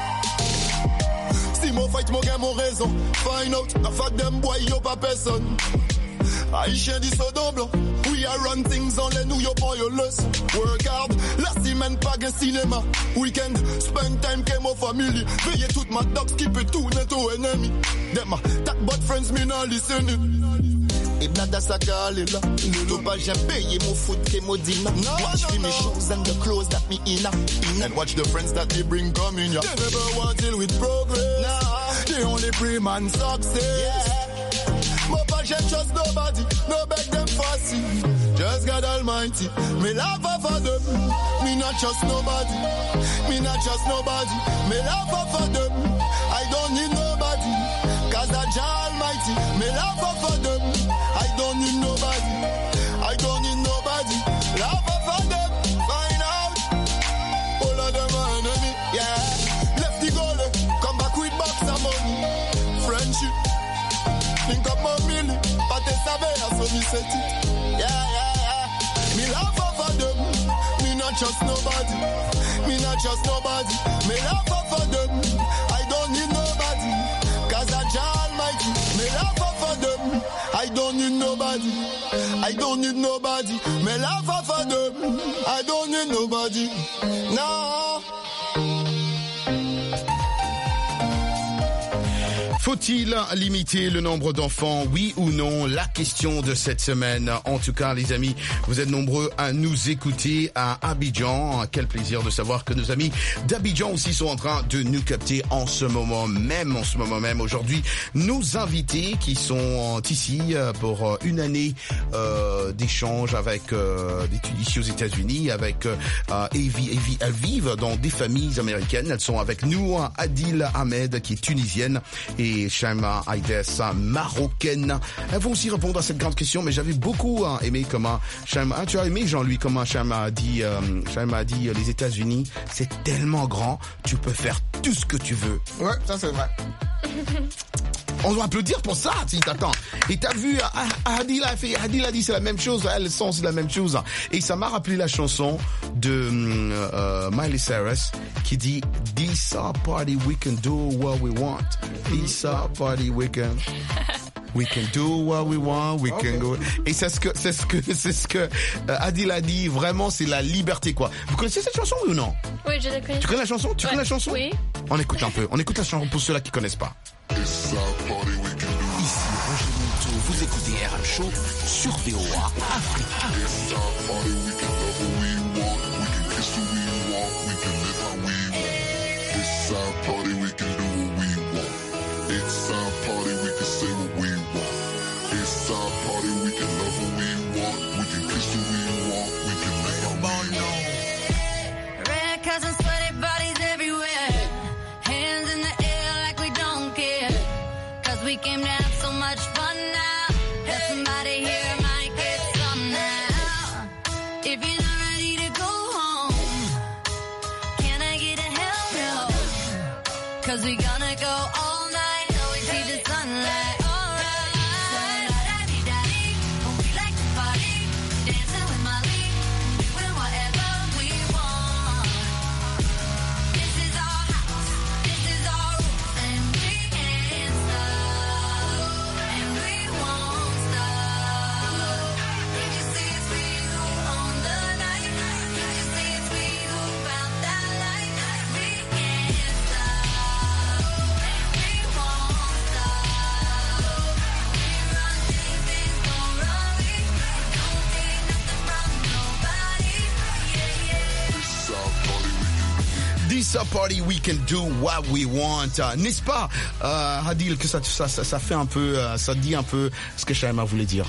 Mon fight, mon gain, mon raison. Find out, la fuck them boy, yo pas personne. Haïtien dit so double. We are run things on les nous, yo pour yo lust. Work hard, la semaine pas gain cinéma. Weekend, spend time avec mon family. Veillez toute ma dogs qui peut tout net au ennemi. Them tak bad friends, me not listen. Et blada sa calé là. Le pas j'ai payé mon foot que modina. Watch me me shoes and the clothes that me in. And watch the friends that they bring coming ya. They never want deal with progress. Nah. They only pray man success. Yeah. Mo pas j'ai trust nobody. No beg them fussy. Just God Almighty. Me love for them. Me not trust nobody. Me not trust nobody. Me love for them. I don't need nobody. Cause I Jah Almighty. Me love for them. I don't need nobody. I don't need nobody. Love for them. Find out. All of them are enemy. Yeah. Left the goal. Come back with box of money. Friendship. Think up my million. But they savay so me set it. Yeah, yeah, yeah. Me love for them. Me not trust nobody. Me not trust nobody. Me love for them. I don't need nobody. Cause I Jah Almighty. Me love for them. I don't need nobody. I I don't need nobody. Me love her for them. I don't need nobody. No. Faut-il limiter le nombre d'enfants, oui ou non? La question de cette semaine. En tout cas, les amis, vous êtes nombreux à nous écouter à Abidjan. Quel plaisir de savoir que nos amis d'Abidjan aussi sont en train de nous capter en ce moment même, en ce moment même. Aujourd'hui, nos invités qui sont ici pour une année euh, d'échange avec euh, d'études ici aux États-Unis, avec euh, Evie. Evie, elles vivent dans des familles américaines. Elles sont avec nous. Adil Ahmed, qui est tunisienne, et Shaima Aides, marocaine. Elles vont aussi répondre à cette grande question, mais j'avais beaucoup hein, aimé comment Shaima, ah, tu as aimé Jean-Louis, comment Shaima a dit, euh, Shaima a dit, les États-Unis, c'est tellement grand, tu peux faire tout ce que tu veux. Ouais, ça c'est vrai. On doit applaudir pour ça, si t'attends. Et t'as vu, Adil a fait, Adil a dit c'est la même chose, elle sent c'est la même chose. Et ça m'a rappelé la chanson de euh, Miley Cyrus qui dit This a party we can do what we want. This a party we can. We can do what we want, we okay. can go. Et c'est ce que, c'est ce que, c'est ce que euh, Adil a dit. Vraiment, c'est la liberté, quoi. Vous connaissez cette chanson, oui ou non? Oui, je la connais. Tu connais la chanson? Tu ouais. connais la chanson? Oui. On écoute un peu. On écoute la chanson pour ceux-là qui connaissent pas. Ici, Roger Moutou, vous écoutez R M Show sur V O A Afrique. We came to have so much fun now. That somebody here might get some now. If you're not ready to go home, can I get a hell no? Cause we gonna go all night till we see the sunlight. Alright. Daddy-daddy, we like to party. Dancing with Molly, doing whatever we want. This is our house, this is our rules, and we can't stop. This a party we can do what we want. N'est-ce pas, euh, Adil, que ça, ça, ça, ça fait un peu, euh, ça dit un peu ce que Shaima voulait dire.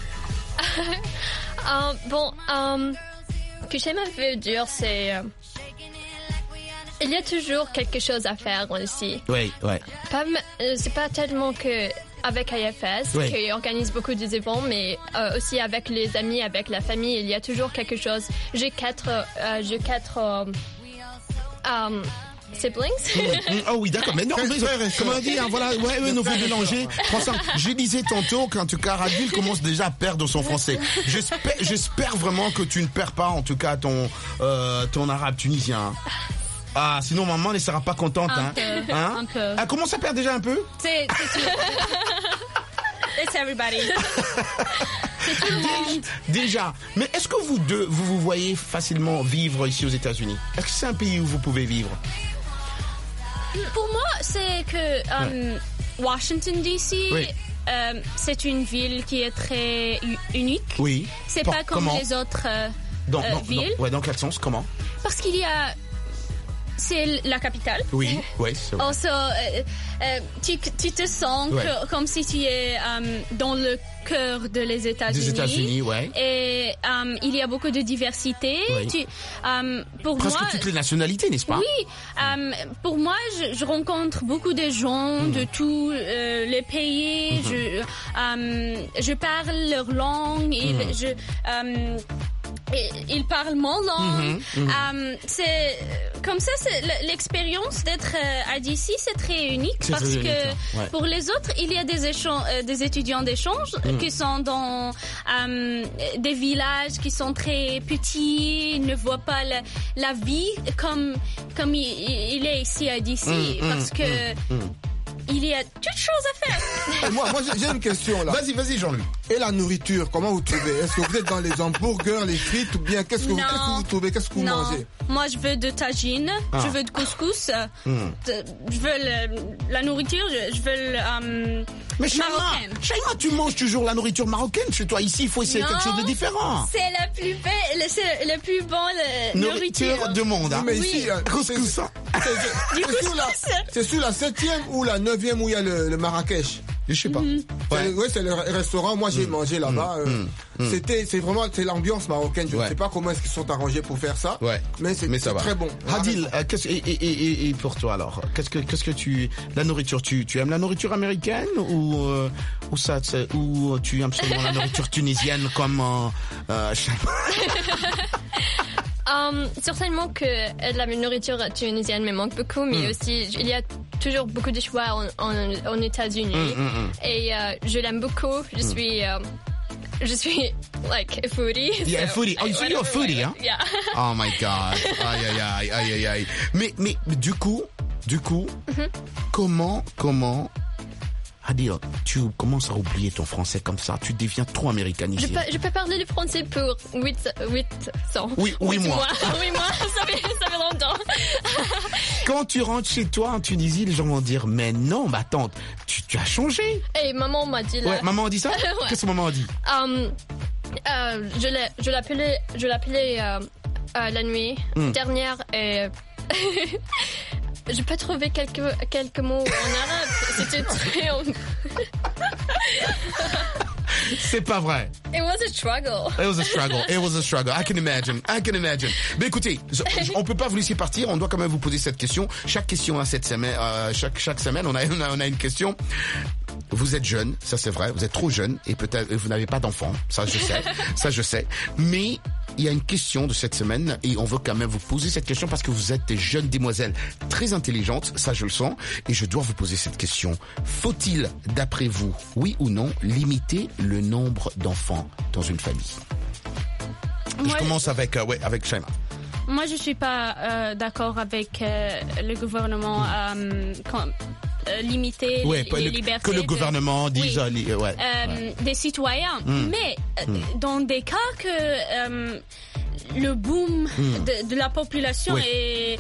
euh, bon, euh, ce que Shaima veut dire, c'est euh, il y a toujours quelque chose à faire ici. Oui, oui. Pas, euh, c'est pas tellement que avec I F S oui. qui organise beaucoup d'événements, mais euh, aussi avec les amis, avec la famille, il y a toujours quelque chose. J'ai quatre, euh, j'ai quatre. Euh, Um, siblings. Mm, oh oui, d'accord. Mais non, mais, comme on dit, hein, voilà, ouais, ouais, nous faut mélanger. Franchement, je disais tantôt qu'en tout cas, Adil commence déjà à perdre son français. J'espère, j'espère vraiment que tu ne perds pas, en tout cas, ton, euh, ton arabe tunisien. Ah, sinon maman ne sera pas contente, un hein. Peu, hein un peu. Elle commence à perdre déjà un peu. C'est, c'est tout. It's everybody. C'est tout le monde. Déjà. Mais est-ce que vous deux, vous vous voyez facilement vivre ici aux États-Unis? Est-ce que c'est un pays où vous pouvez vivre? Pour moi, c'est que um, ouais. Washington D C, oui. euh, c'est une ville qui est très u- unique. Oui. C'est Pour, pas comme comment? les autres euh, dans, euh, dans, villes. Dans, ouais, dans quel sens? Comment? Parce qu'il y a... C'est la capitale. Oui, oui, c'est vrai. Also, euh, euh, tu, tu te sens ouais. que, comme si tu es um, dans le cœur de les États-Unis. Des États-Unis, ouais. Et um, il y a beaucoup de diversité. Oui. Tu, um, pour Presque moi, toutes les nationalités, n'est-ce pas? Oui. Um, pour moi, je, je rencontre beaucoup de gens mmh. de tous euh, les pays. Mmh. Je, um, je parle leur langue. Et mmh. je... Um, ils parlent mon langue. Mm-hmm, mm-hmm. Um, c'est comme ça. C'est l'expérience d'être euh, à D C, c'est très unique c'est parce très que unique, ouais. Pour les autres, il y a des échanges, euh, des étudiants d'échange mm. qui sont dans um, des villages qui sont très petits, ils ne voient pas la, la vie comme comme il, il est ici à D C mm, parce mm, que. Mm, mm. il y a toutes choses à faire. Et moi, moi j'ai une question là. Vas-y, vas-y, Jean-Luc. Et la nourriture, comment vous trouvez? Est-ce que vous êtes dans les hamburgers, les frites ou bien qu'est-ce que, vous, qu'est-ce que vous trouvez? Qu'est-ce que vous non. mangez? Moi, je veux de tagine, ah. je veux de couscous, mm. de, je veux le, la nourriture, je, je veux le, um, Mais Shaima, marocaine. Shaima, tu manges toujours la nourriture marocaine chez toi. Ici, il faut essayer non, quelque chose de différent. C'est la plus belle, c'est le plus bon le, nourriture, nourriture du monde. Hein. Mais oui. ici, hein, couscous. C'est sur, la, c'est sur la septième ou la neuvième où il y a le, le Marrakech. Je sais pas. Mm-hmm. Ouais. Oui, c'est le restaurant. Moi, j'ai mm. mangé là-bas. Mm. Euh, mm. C'était, c'est vraiment, c'est l'ambiance marocaine. Je ne ouais. sais pas comment est-ce qu'ils sont arrangés pour faire ça. Ouais. Mais c'est, mais ça c'est va. Très bon. Hadil, euh, qu'est-ce, et, et, et, et pour toi alors, qu'est-ce que, qu'est-ce que tu, la nourriture, tu, tu aimes la nourriture américaine ou, euh, ou ça, ou tu aimes seulement la nourriture tunisienne comme, euh, euh, je sais pas. Um, certainement que la nourriture tunisienne me manque beaucoup, mais mm. aussi il y a toujours beaucoup de choix en, en, en États-Unis mm, mm, mm. et uh, je l'aime beaucoup. Je mm. suis, um, je suis like a foodie. Yeah, so a foodie. Oh, so you're a foodie, hein? Yeah. Oh my God. Aïe aïe aïe aïe aïe aïe. Mais mais du coup, du coup, mm-hmm. comment comment Hadil, tu commences à oublier ton français comme ça, tu deviens trop américanisé. Je peux, je peux parler le français pour huit cents. Oui, oui, moi. Oui, moi, ça fait, ça fait longtemps. Quand tu rentres chez toi en Tunisie, les gens vont dire, mais non, ma tante, tu, tu as changé. Et maman m'a dit là. Ouais, maman a dit ça? Ouais. Qu'est-ce que maman a dit? Um, euh, je, l'ai, je l'appelais, je l'appelais euh, euh, la nuit mm. dernière et... Je peux trouver quelques, quelques mots en arabe. C'était très... C'est pas vrai. It was a struggle. It was a struggle. It was a struggle. I can imagine. I can imagine. Mais écoutez, on peut pas vous laisser partir. On doit quand même vous poser cette question. Chaque question à cette semaine, euh, chaque chaque semaine, on a, on a on a une question. Vous êtes jeune, ça c'est vrai. Vous êtes trop jeune et peut-être vous n'avez pas d'enfant. Ça je sais. Ça je sais. Mais il y a une question de cette semaine et on veut quand même vous poser cette question parce que vous êtes des jeunes demoiselles très intelligentes, ça je le sens, et je dois vous poser cette question. Faut-il, d'après vous, oui ou non, limiter le nombre d'enfants dans une famille? Moi, je commence avec, euh, ouais, avec Shaima. Moi, je suis pas euh, d'accord avec euh, le gouvernement euh, quand, euh, limiter ouais, les, les le, libertés. Que le gouvernement de, dise... oui, euh, ouais, euh, ouais. des citoyens. Mm. Mais mm. dans des cas que euh, le boom mm. de, de la population oui. est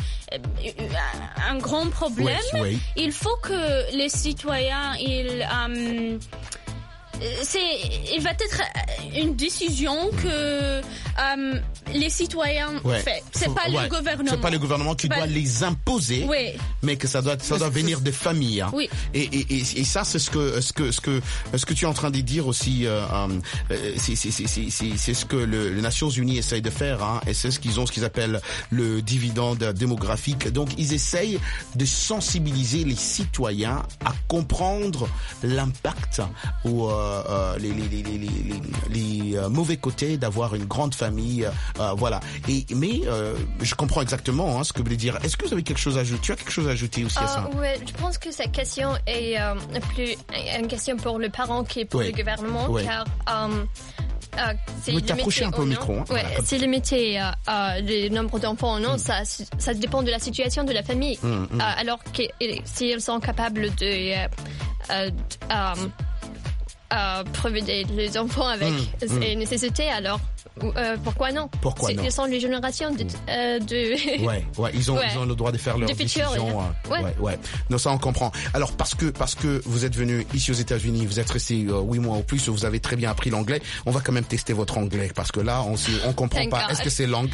un grand problème, oui, oui. il faut que les citoyens... Ils, euh, c'est, il va être une décision que euh, les citoyens ouais. font. C'est pas ouais. le gouvernement. C'est pas le gouvernement qui doit les imposer, oui. mais que ça doit, ça doit venir des familles. Hein. Oui. Et, et, et, et ça, c'est ce que, ce que, ce que, ce que tu es en train de dire aussi. Euh, euh, c'est, c'est, c'est, c'est, c'est ce que le, les Nations Unies essayent de faire, hein, et c'est ce qu'ils ont, ce qu'ils appellent le dividende démographique. Donc, ils essayent de sensibiliser les citoyens à comprendre l'impact ou euh, Euh, les, les, les, les, les, les euh, mauvais côtés d'avoir une grande famille, euh, voilà. Et mais euh, je comprends exactement hein, ce que vous voulez dire. Est-ce que vous avez quelque chose à ajouter? Tu as quelque chose à ajouter aussi euh, à ça? Oui, je pense que cette question est euh, plus une question pour le parent qui est pour ouais. le gouvernement, ouais. car euh, euh, c'est oui, limité un peu au micro. Hein. Ouais, voilà, c'est limité euh, euh, le nombre d'enfants ou non. Mm. Ça, ça dépend de la situation de la famille. Mm, mm. Euh, alors que s'ils sont capables de euh, euh, euh, Euh, provider les enfants avec mmh, ces mmh. nécessités, alors euh, pourquoi non? Pourquoi non? Ils sont les générations de... Euh, de... ouais, ouais, ils ont, ouais. ils ont le droit de faire leurs décisions. Euh, ouais. ouais, ouais. Non, ça on comprend. Alors parce que parce que vous êtes venu ici aux États-Unis, vous êtes resté euh, huit mois ou plus, vous avez très bien appris l'anglais. On va quand même tester votre anglais parce que là, on on comprend Thank pas. God. Est-ce que c'est langue?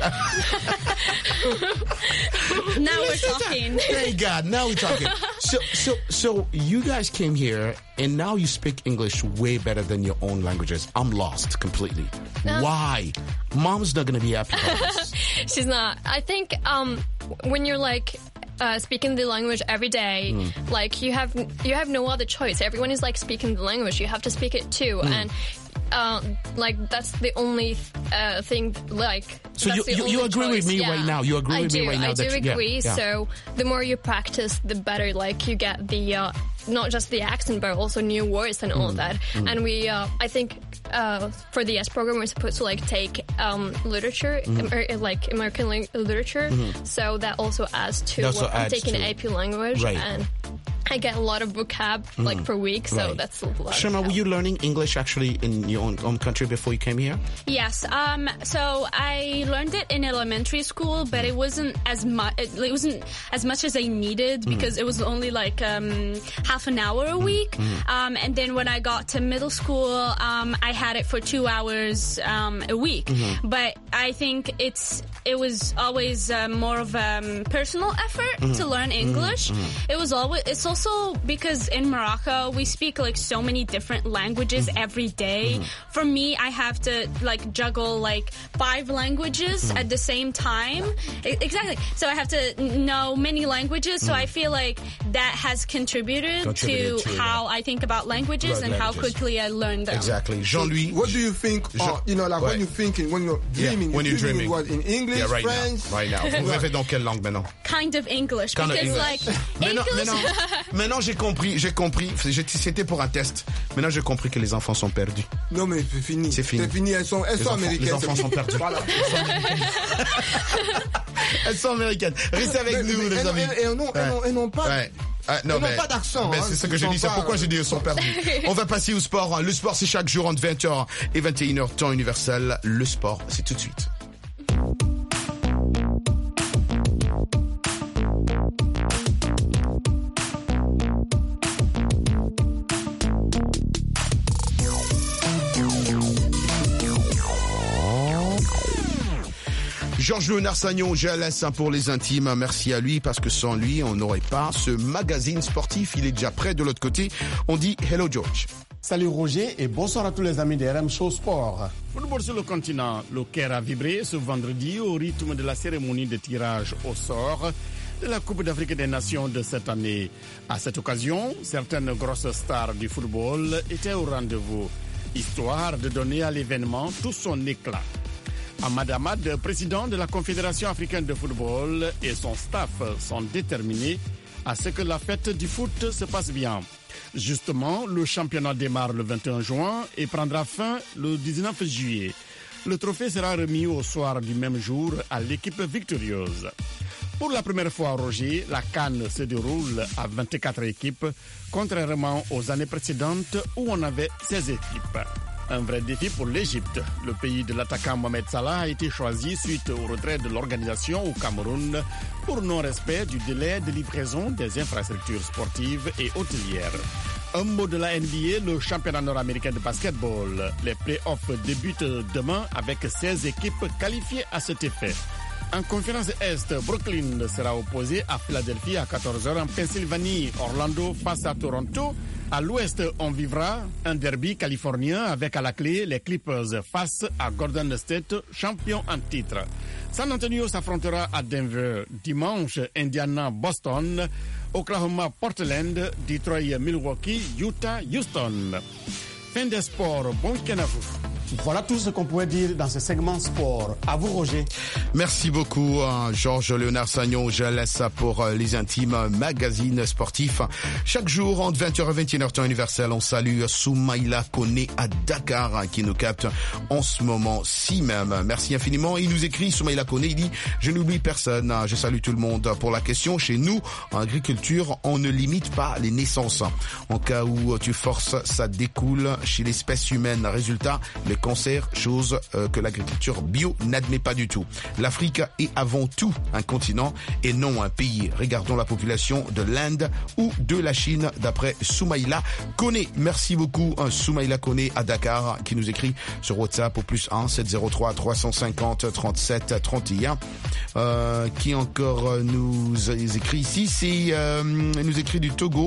Now we're talking. Thank God. Now we're talking. So so so you guys came here and now you speak English way better than your own languages. I'm lost completely. Um, Why? Mom's not going to be happy about this. She's not. I think um, when you're like uh, speaking the language every day, mm. like you have you have no other choice. Everyone is like speaking the language. You have to speak it too, mm. and uh, like that's the only uh, thing. Like so you you, you agree choice. with me yeah. right now? You agree I with do, me right now? I that do you, agree. Yeah, yeah. So the more you practice, the better. Like you get the. Uh, not just the accent, but also new words and all mm. of that. Mm. And we, uh, I think, uh, for the S program, we're supposed to like take um, literature, mm. Amer- like American lang- literature. Mm-hmm. So that also adds to also uh, adds taking to A P language. Right. And I get a lot of vocab like Mm. per week, so Right. that's a lot. Shema, were you learning English actually in your own, own country before you came here? Yes. Um. So I learned it in elementary school, but it wasn't as much. It, it wasn't as much as I needed Mm. because it was only like um half an hour a week. Mm. Um. And then when I got to middle school, um, I had it for two hours um a week. Mhm. But I think it's it was always um, more of a um, personal effort Mhm. to learn English. Mhm. It was always. It's also because in Morocco we speak like so many different languages every day. For me, I have to like juggle like five languages Mhm. at the same time. E- Exactly. So I have to n- know many languages. So I feel like that has contributed, Contributed to to, how I think about languages Right, and how languages. quickly I learn them. Exactly. Jean-Louis. What do you think? Uh, you know, like Ouais. when you're thinking, when you're Yeah, dreaming, when you're dreaming dreaming. in what? In English, Yeah, right French? now. Right now. Vous rêvez dans quelle langue maintenant? Kind of English Kind of because English. like Maintenant, English. maintenant, maintenant, j'ai compris, j'ai compris. J'ai- C'était pour un test. Maintenant, j'ai compris que les enfants sont perdus. Non, mais c'est fini. C'est fini. C'est fini. Elles sont, elles Les sont enfants- américaines. Les enfants c'est sont fini. perdus. Voilà. Elles sont américaines. Restez avec Mais- nous, mais les elles- amis. elles- elles n'ont- elles n'ont- elles n'ont pas- Ouais. Ah, non, elles n'ont mais, pas d'accent, mais hein, c'est ce ils que j'ai sont dit. C'est pas- pourquoi j'ai dit ils sont perdus. On va passer au sport. Le sport, c'est chaque jour entre vingt heures et vingt et une heures, temps universel. Le sport, c'est tout de suite. Georges Léonard Sagnon, G L S pour les intimes. Merci à lui parce que sans lui, on n'aurait pas ce magazine sportif. Il est déjà prêt de l'autre côté. On dit hello George. Salut Roger et bonsoir à tous les amis de R M Show Sport. Football sur le continent, le Caire a vibré ce vendredi au rythme de la cérémonie de tirage au sort de la Coupe d'Afrique des Nations de cette année. À cette occasion, certaines grosses stars du football étaient au rendez-vous, histoire de donner à l'événement tout son éclat. Ahmad Ahmad, président de la Confédération africaine de football, et son staff sont déterminés à ce que la fête du foot se passe bien. Justement, le championnat démarre le vingt et un juin et prendra fin le dix-neuf juillet. Le trophée sera remis au soir du même jour à l'équipe victorieuse. Pour la première fois, Roger, la CAN se déroule à vingt-quatre équipes, contrairement aux années précédentes où on avait seize équipes. Un vrai défi pour l'Égypte. Le pays de l'attaquant Mohamed Salah a été choisi suite au retrait de l'organisation au Cameroun pour non-respect du délai de livraison des infrastructures sportives et hôtelières. Un mot de la N B A, le championnat nord-américain de basketball. Les playoffs débutent demain avec seize équipes qualifiées à cet effet. En conférence Est, Brooklyn sera opposé à Philadelphie à quatorze heures. En Pennsylvanie, Orlando face à Toronto. À l'Ouest, on vivra un derby californien avec à la clé les Clippers face à Golden State, champion en titre. San Antonio s'affrontera à Denver. Dimanche, Indiana, Boston. Oklahoma, Portland. Detroit, Milwaukee. Utah, Houston. Fin des sports. Bon week-end à vous. Voilà tout ce qu'on pouvait dire dans ce segment sport. À vous, Roger. Merci beaucoup, hein, Georges Léonard Sagnon. Je laisse ça pour euh, les intimes, magazine sportif. Chaque jour, entre vingt heures et vingt et une heures, temps universel, on salue Soumaïla Koné à Dakar, hein, qui nous capte en ce moment-ci même. Merci infiniment. Il nous écrit, Soumaïla Koné, il dit, je n'oublie personne, hein, je salue tout le monde pour la question. Chez nous, en agriculture, on ne limite pas les naissances. En cas où tu forces, ça découle chez l'espèce humaine. Résultat, le cancer, chose euh, que l'agriculture bio n'admet pas du tout. L'Afrique est avant tout un continent et non un pays. Regardons la population de l'Inde ou de la Chine d'après Soumaïla Koné. Merci beaucoup Soumaïla Koné à Dakar qui nous écrit sur WhatsApp au plus un sept zéro trois trois cent cinquante trente-sept trente et un. Euh, qui encore nous écrit ici, c'est euh, il nous écrit du Togo.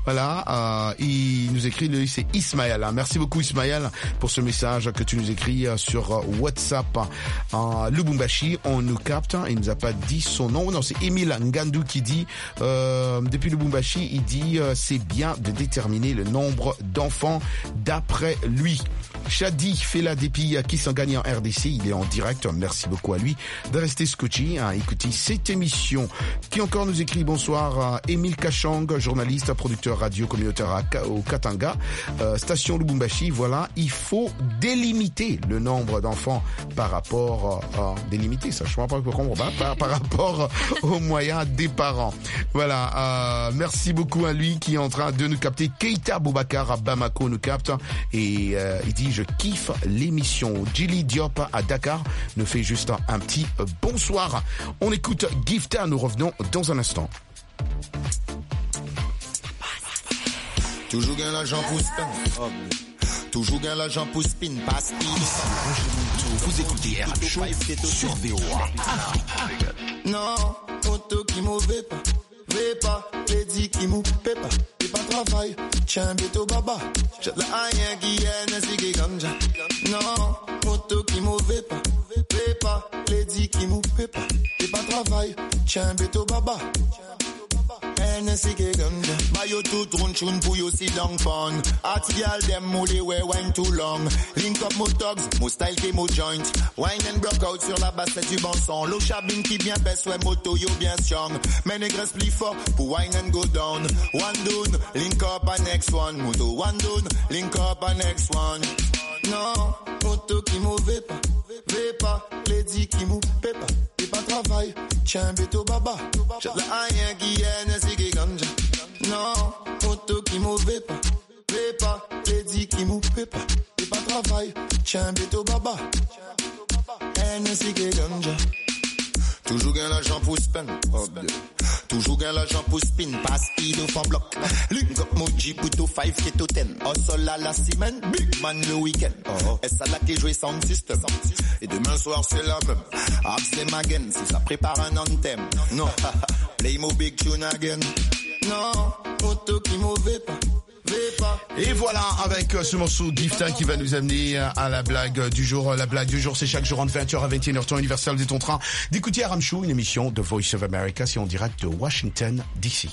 Voilà, euh, il nous écrit lui, c'est Ismaël. Merci beaucoup Ismaël pour ce message que tu nous écris sur WhatsApp. En Lubumbashi, on nous capte. Il nous a pas dit son nom. Non, c'est Émile Ngandou qui dit euh, depuis Lubumbashi, il dit euh, c'est bien de déterminer le nombre d'enfants d'après lui. Shadi Fela Depi qui s'en gagne en R D C. Il est en direct. Merci beaucoup à lui de rester scotché. Hein, écoutez cette émission. Qui encore nous écrit bonsoir. Émile Kachang, journaliste, producteur radio communautaire au Katanga, euh, station Lubumbashi. Voilà, il faut délimiter le nombre d'enfants par rapport euh, délimiter, ça je ne sais pas comment par, par, par rapport aux moyens des parents. Voilà, euh, merci beaucoup à lui qui est en train de nous capter. Keita Boubacar à Bamako nous capte et euh, il dit je kiffe l'émission. Jili Diop à Dakar nous fait juste un, un petit euh, bonsoir. On écoute Gifta, nous revenons dans un instant. Toujours gain l'argent pour spin. Toujours gain l'argent pour spin. Pas spin. Vous écoutez R M Show sur V O A. Non, auto qui mauvais pas. Vais pas, les dit qui mou paie pas. Et pas travail, tiens béto baba. J'ai la haine qui est ainsi qui ganja. Non, auto qui mauvais pas. Vais pas, les dit qui mou paie pas. Et pas travail, tiens béto baba. Hennessy ke ganja. Buy you two tune tune pour you sit down fun. Hot girl them moody way wine too long. Link up mo dogs, mo style ke mo joint. Wine and block out sur la basse du bon son. L'eau chabine qui bien baisse, ouais moto yo bien strong. Mais négresse plus fort pour wine and go down. One down, link up a next one. Moto one down, link up a next one. Non, moto qui mauvais pas. Vais pas, lady qui mou paie pas. Et pas travail, tiens béto baba. J'ai la haine qui est ainsi qui ganja. Non, moto qui mauvais pas. Vais pas, lady qui mou paie pas. Et pas travail, tiens béto baba. Ainsi qui ganja. Toujours gain l'argent pour spin. Oh, toujours gain l'argent pour spin. Pas speed ou fan block. Link up moji puto five keto ten. Oh sol à la semaine. Big man le week-end. Oh. Et ça là qui joue sound system. Et demain soir c'est la même. Ask them again. Si ça prépare un anthem. Non. Play mo big tune again. Non. Auto qui mauvais pas. Et voilà, avec ce morceau Gifta qui va nous amener à la blague du jour. La blague du jour, c'est chaque jour entre vingt heures à vingt et une heures, temps universel. Vous êtes en train d'écouter R M Show, une émission de Voice of America, c'est en direct de Washington, D C.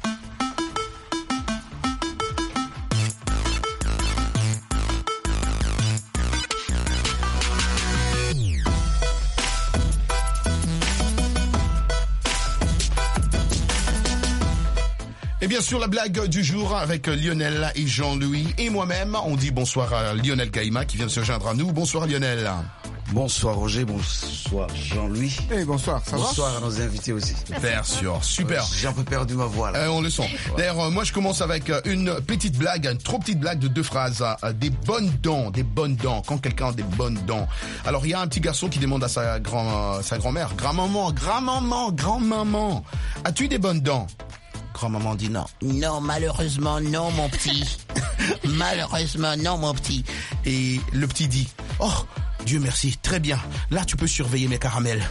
Et bien sûr, la blague du jour avec Lionel et Jean-Louis et moi-même. On dit bonsoir à Lionel Gaïma qui vient de se joindre à nous. Bonsoir Lionel. Bonsoir Roger, bonsoir Jean-Louis. Et hey, bonsoir, ça bonsoir va? Bonsoir à nos invités aussi. Bien sûr, super. Euh, J'ai un peu perdu ma voix là. Euh, on le sent. D'ailleurs, euh, moi je commence avec une petite blague, une trop petite blague de deux phrases. Euh, des bonnes dents, des bonnes dents. Quand quelqu'un a des bonnes dents. Alors il y a un petit garçon qui demande à sa grand, euh, sa grand-mère, grand-maman, grand-maman, grand-maman, as-tu des bonnes dents? Grand-maman dit non. Non, malheureusement, non, mon petit. Malheureusement, non, mon petit. Et le petit dit, oh, Dieu merci, très bien. Là, tu peux surveiller mes caramels.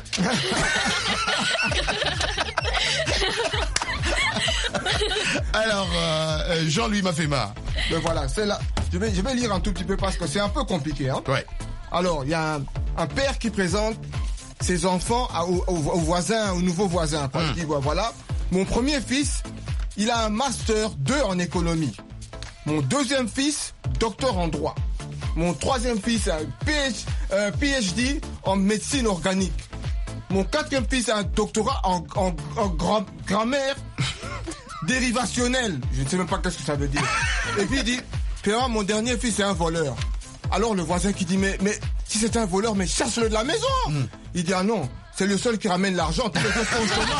Alors, euh, Jean-Louis m'a fait marre. Ben voilà, c'est là. Je vais, je vais lire un tout petit peu parce que c'est un peu compliqué. Hein. Ouais. Alors, il y a un, un père qui présente ses enfants à, au, au, au voisin, au nouveau voisin. Mmh. Il dit, voilà, mon premier fils, il a un master deux en économie. Mon deuxième fils, docteur en droit. Mon troisième fils a un P H D en médecine organique. Mon quatrième fils a un doctorat en, en, en gra- grammaire dérivationnelle. Je ne sais même pas qu'est-ce que ça veut dire. Et puis il dit, Péra, mon dernier fils est un voleur. Alors le voisin qui dit, mais, mais si c'est un voleur, mais chasse-le de la maison. Mm. Il dit, ah non, c'est le seul qui ramène l'argent. Tous les autres sont au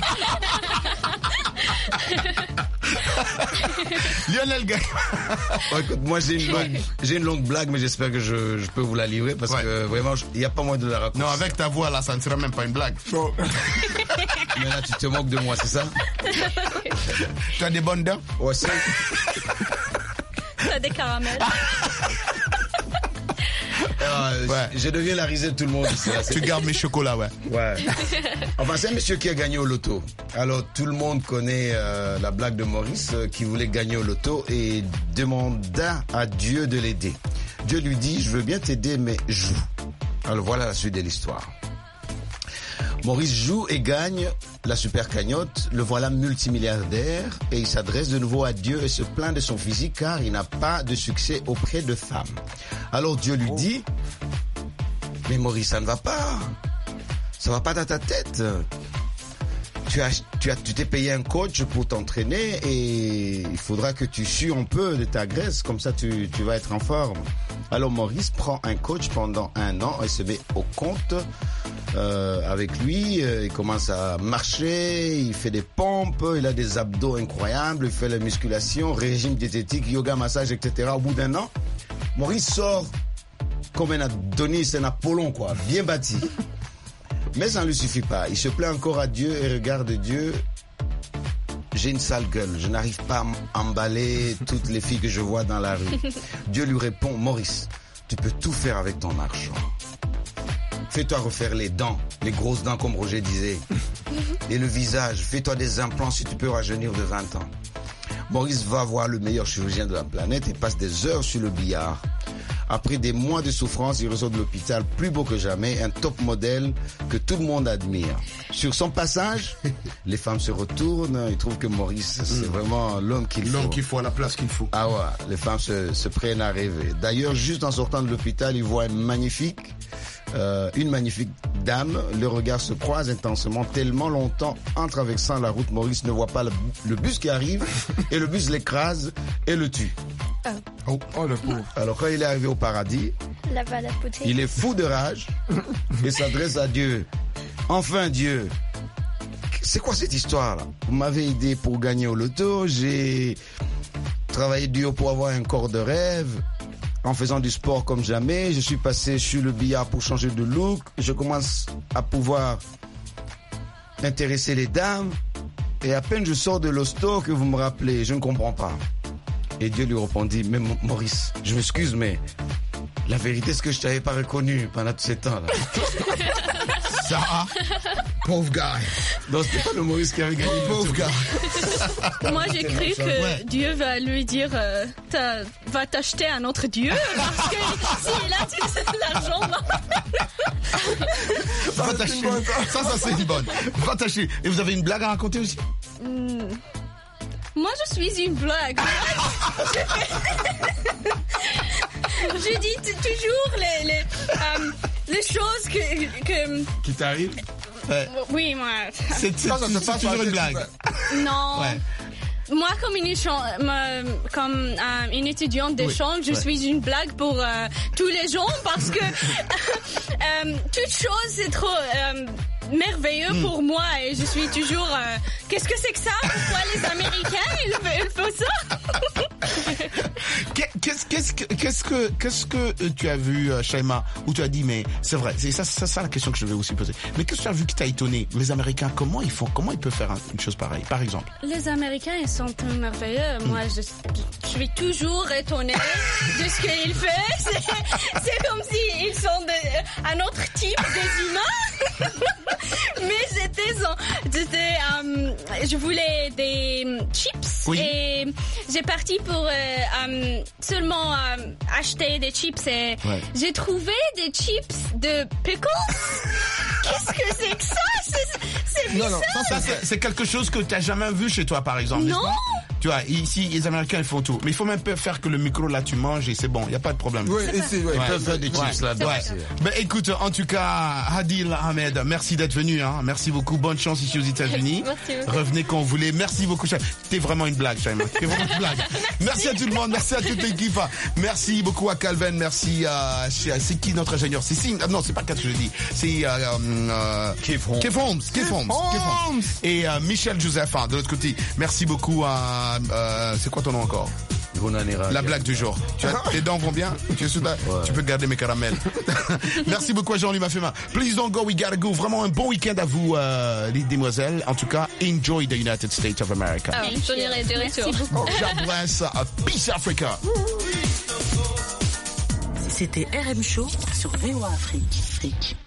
chômage. Lionel Gaïma. Bon, écoute, moi j'ai une, longue, j'ai une longue blague, mais j'espère que je, je peux vous la livrer parce ouais. que vraiment, il n'y a pas moyen de la raconter. Non, avec ta voix là, ça ne sera même pas une blague. Oh. Mais là, tu te moques de moi, c'est ça? Tu as des bonnes dents? Ouais, c'est. Tu as des caramels. Euh, ouais. Je deviens la risée de tout le monde ici. Là. Tu gardes mes chocolats, ouais. Ouais. Enfin, c'est un monsieur qui a gagné au loto. Alors, tout le monde connaît euh, la blague de Maurice euh, qui voulait gagner au loto et demanda à Dieu de l'aider. Dieu lui dit, je veux bien t'aider, mais joue. Alors, voilà la suite de l'histoire. Maurice joue et gagne la super cagnotte. Le voilà multimilliardaire et il s'adresse de nouveau à Dieu et se plaint de son physique car il n'a pas de succès auprès de femmes. Alors Dieu lui dit, mais Maurice, ça ne va pas. Ça va pas dans ta tête. Tu as, tu as, tu t'es payé un coach pour t'entraîner et il faudra que tu sues un peu de ta graisse, comme ça tu, tu vas être en forme. Alors Maurice prend un coach pendant un an et se met au compte euh, avec lui. Il commence à marcher, il fait des pompes, il a des abdos incroyables, il fait la musculation, régime diététique, yoga, massage, et cetera. Au bout d'un an, Maurice sort comme un Adonis, un Apollon, quoi, bien bâti. Mais ça ne lui suffit pas. Il se plaint encore à Dieu et regarde Dieu. J'ai une sale gueule. Je n'arrive pas à emballer toutes les filles que je vois dans la rue. Dieu lui répond, Maurice, tu peux tout faire avec ton argent. Fais-toi refaire les dents, les grosses dents comme Roger disait. Et le visage, fais-toi des implants si tu peux rajeunir de vingt ans. Maurice va voir le meilleur chirurgien de la planète et passe des heures sur le billard. Après des mois de souffrance, il ressort de l'hôpital plus beau que jamais, un top modèle que tout le monde admire. Sur son passage, les femmes se retournent, ils trouvent que Maurice, c'est vraiment l'homme qu'il faut. L'homme qu'il faut, à la place qu'il faut. Ah ouais, les femmes se, se prennent à rêver. D'ailleurs, juste en sortant de l'hôpital, ils voient une magnifique, euh, une magnifique dame. Le regard se croise intensement, tellement longtemps, en traversant la route, Maurice ne voit pas le, le bus qui arrive, et le bus l'écrase et le tue. Oh, oh le pauvre. Alors quand il est arrivé au paradis, il est fou de rage et s'adresse à Dieu. Enfin Dieu, c'est quoi cette histoire-là? Vous m'avez aidé pour gagner au loto, j'ai travaillé dur pour avoir un corps de rêve, en faisant du sport comme jamais, je suis passé sur le billard pour changer de look, je commence à pouvoir intéresser les dames et à peine je sors de l'hosto que vous me rappelez, je ne comprends pas. Et Dieu lui répondit, mais Maurice, je m'excuse, mais la vérité, c'est que je t'avais pas reconnu pendant tous ces temps-là. Ça, pauvre gars. Donc c'était pas le Maurice qui avait gagné. Pauvre gars. Moi, j'ai cru que ouais. Dieu va lui dire, euh, va t'acheter un autre Dieu, parce que s'il a tout l'argent, va t'acheter. Ça, ça c'est une bonne. Va t'acheter. Et vous avez une blague à raconter aussi? mm. Moi, je suis une blague. Je dis t- toujours les, les, um, les choses que... que... Qui t'arrivent? Ouais. Oui, moi... C'est, c'est, c'est, c'est toujours une blague. Non. Ouais. Moi, comme une, comme, euh, une étudiante d'échange, oui, je ouais. suis une blague pour euh, tous les gens parce que euh, toute chose, c'est trop... Euh, merveilleux mm. pour moi et je suis toujours euh, qu'est-ce que c'est que ça? Pourquoi les Américains ils, ils font ça? qu'est-ce, qu'est-ce, que, qu'est-ce que qu'est-ce que tu as vu, Shaima, où tu as dit mais c'est vrai, c'est ça, c'est ça la question que je vais aussi poser. Mais qu'est-ce que tu as vu qui t'a étonné? Les Américains, comment ils font, comment ils peuvent faire une chose pareille, par exemple? Les Américains ils sont merveilleux. Mm. Moi je, je suis toujours étonnée de ce qu'ils font. C'est, c'est comme si ils sont de, un autre type des humains. Mais j'étais, j'étais um, je voulais des chips oui. et j'ai parti pour euh, um, seulement um, acheter des chips et ouais. j'ai trouvé des chips de pickles. Qu'est-ce que c'est que ça? C'est, c'est bizarre. Non, non, ça, c'est, c'est quelque chose que tu n'as jamais vu chez toi, par exemple. Non. Tu vois, ici, les Américains, ils font tout. Mais il faut même pas faire que le micro, là, tu manges et c'est bon. Il n'y a pas de problème. Oui, ici, ouais. Ils peuvent faire des chips ouais. là-dedans. Ouais. Ben, écoute, en tout cas, Adil Ahmed, merci d'être venu, hein. Merci beaucoup. Bonne chance ici aux États-Unis. Revenez quand vous voulez. Merci beaucoup, Shaima. T'es vraiment une blague, Shaima. T'es vraiment une blague. Merci à tout le monde. Merci à toute l'équipe. Merci beaucoup à Calvin. Merci à, c'est qui notre ingénieur? C'est si, non, c'est pas qu'est-ce que je dis. C'est, euh, euh, Keith Holmes. Keith Holmes. Keith Holmes. Holmes. Et, euh, Michel Joseph, hein, de l'autre côté. Merci beaucoup à, euh, c'est quoi ton nom encore? La blague du jour. Tu as, tes dents vont bien? Tu es sous la, ouais. Tu peux garder mes caramels. Merci beaucoup à Jean-Louis Mafema. Please don't go, we gotta go. Vraiment un bon week-end à vous, euh, les demoiselles. En tout cas, enjoy the United States of America. Ah, je dirais de retour. God bless. Uh, peace Africa. C'était R M Show sur V O A Afrique.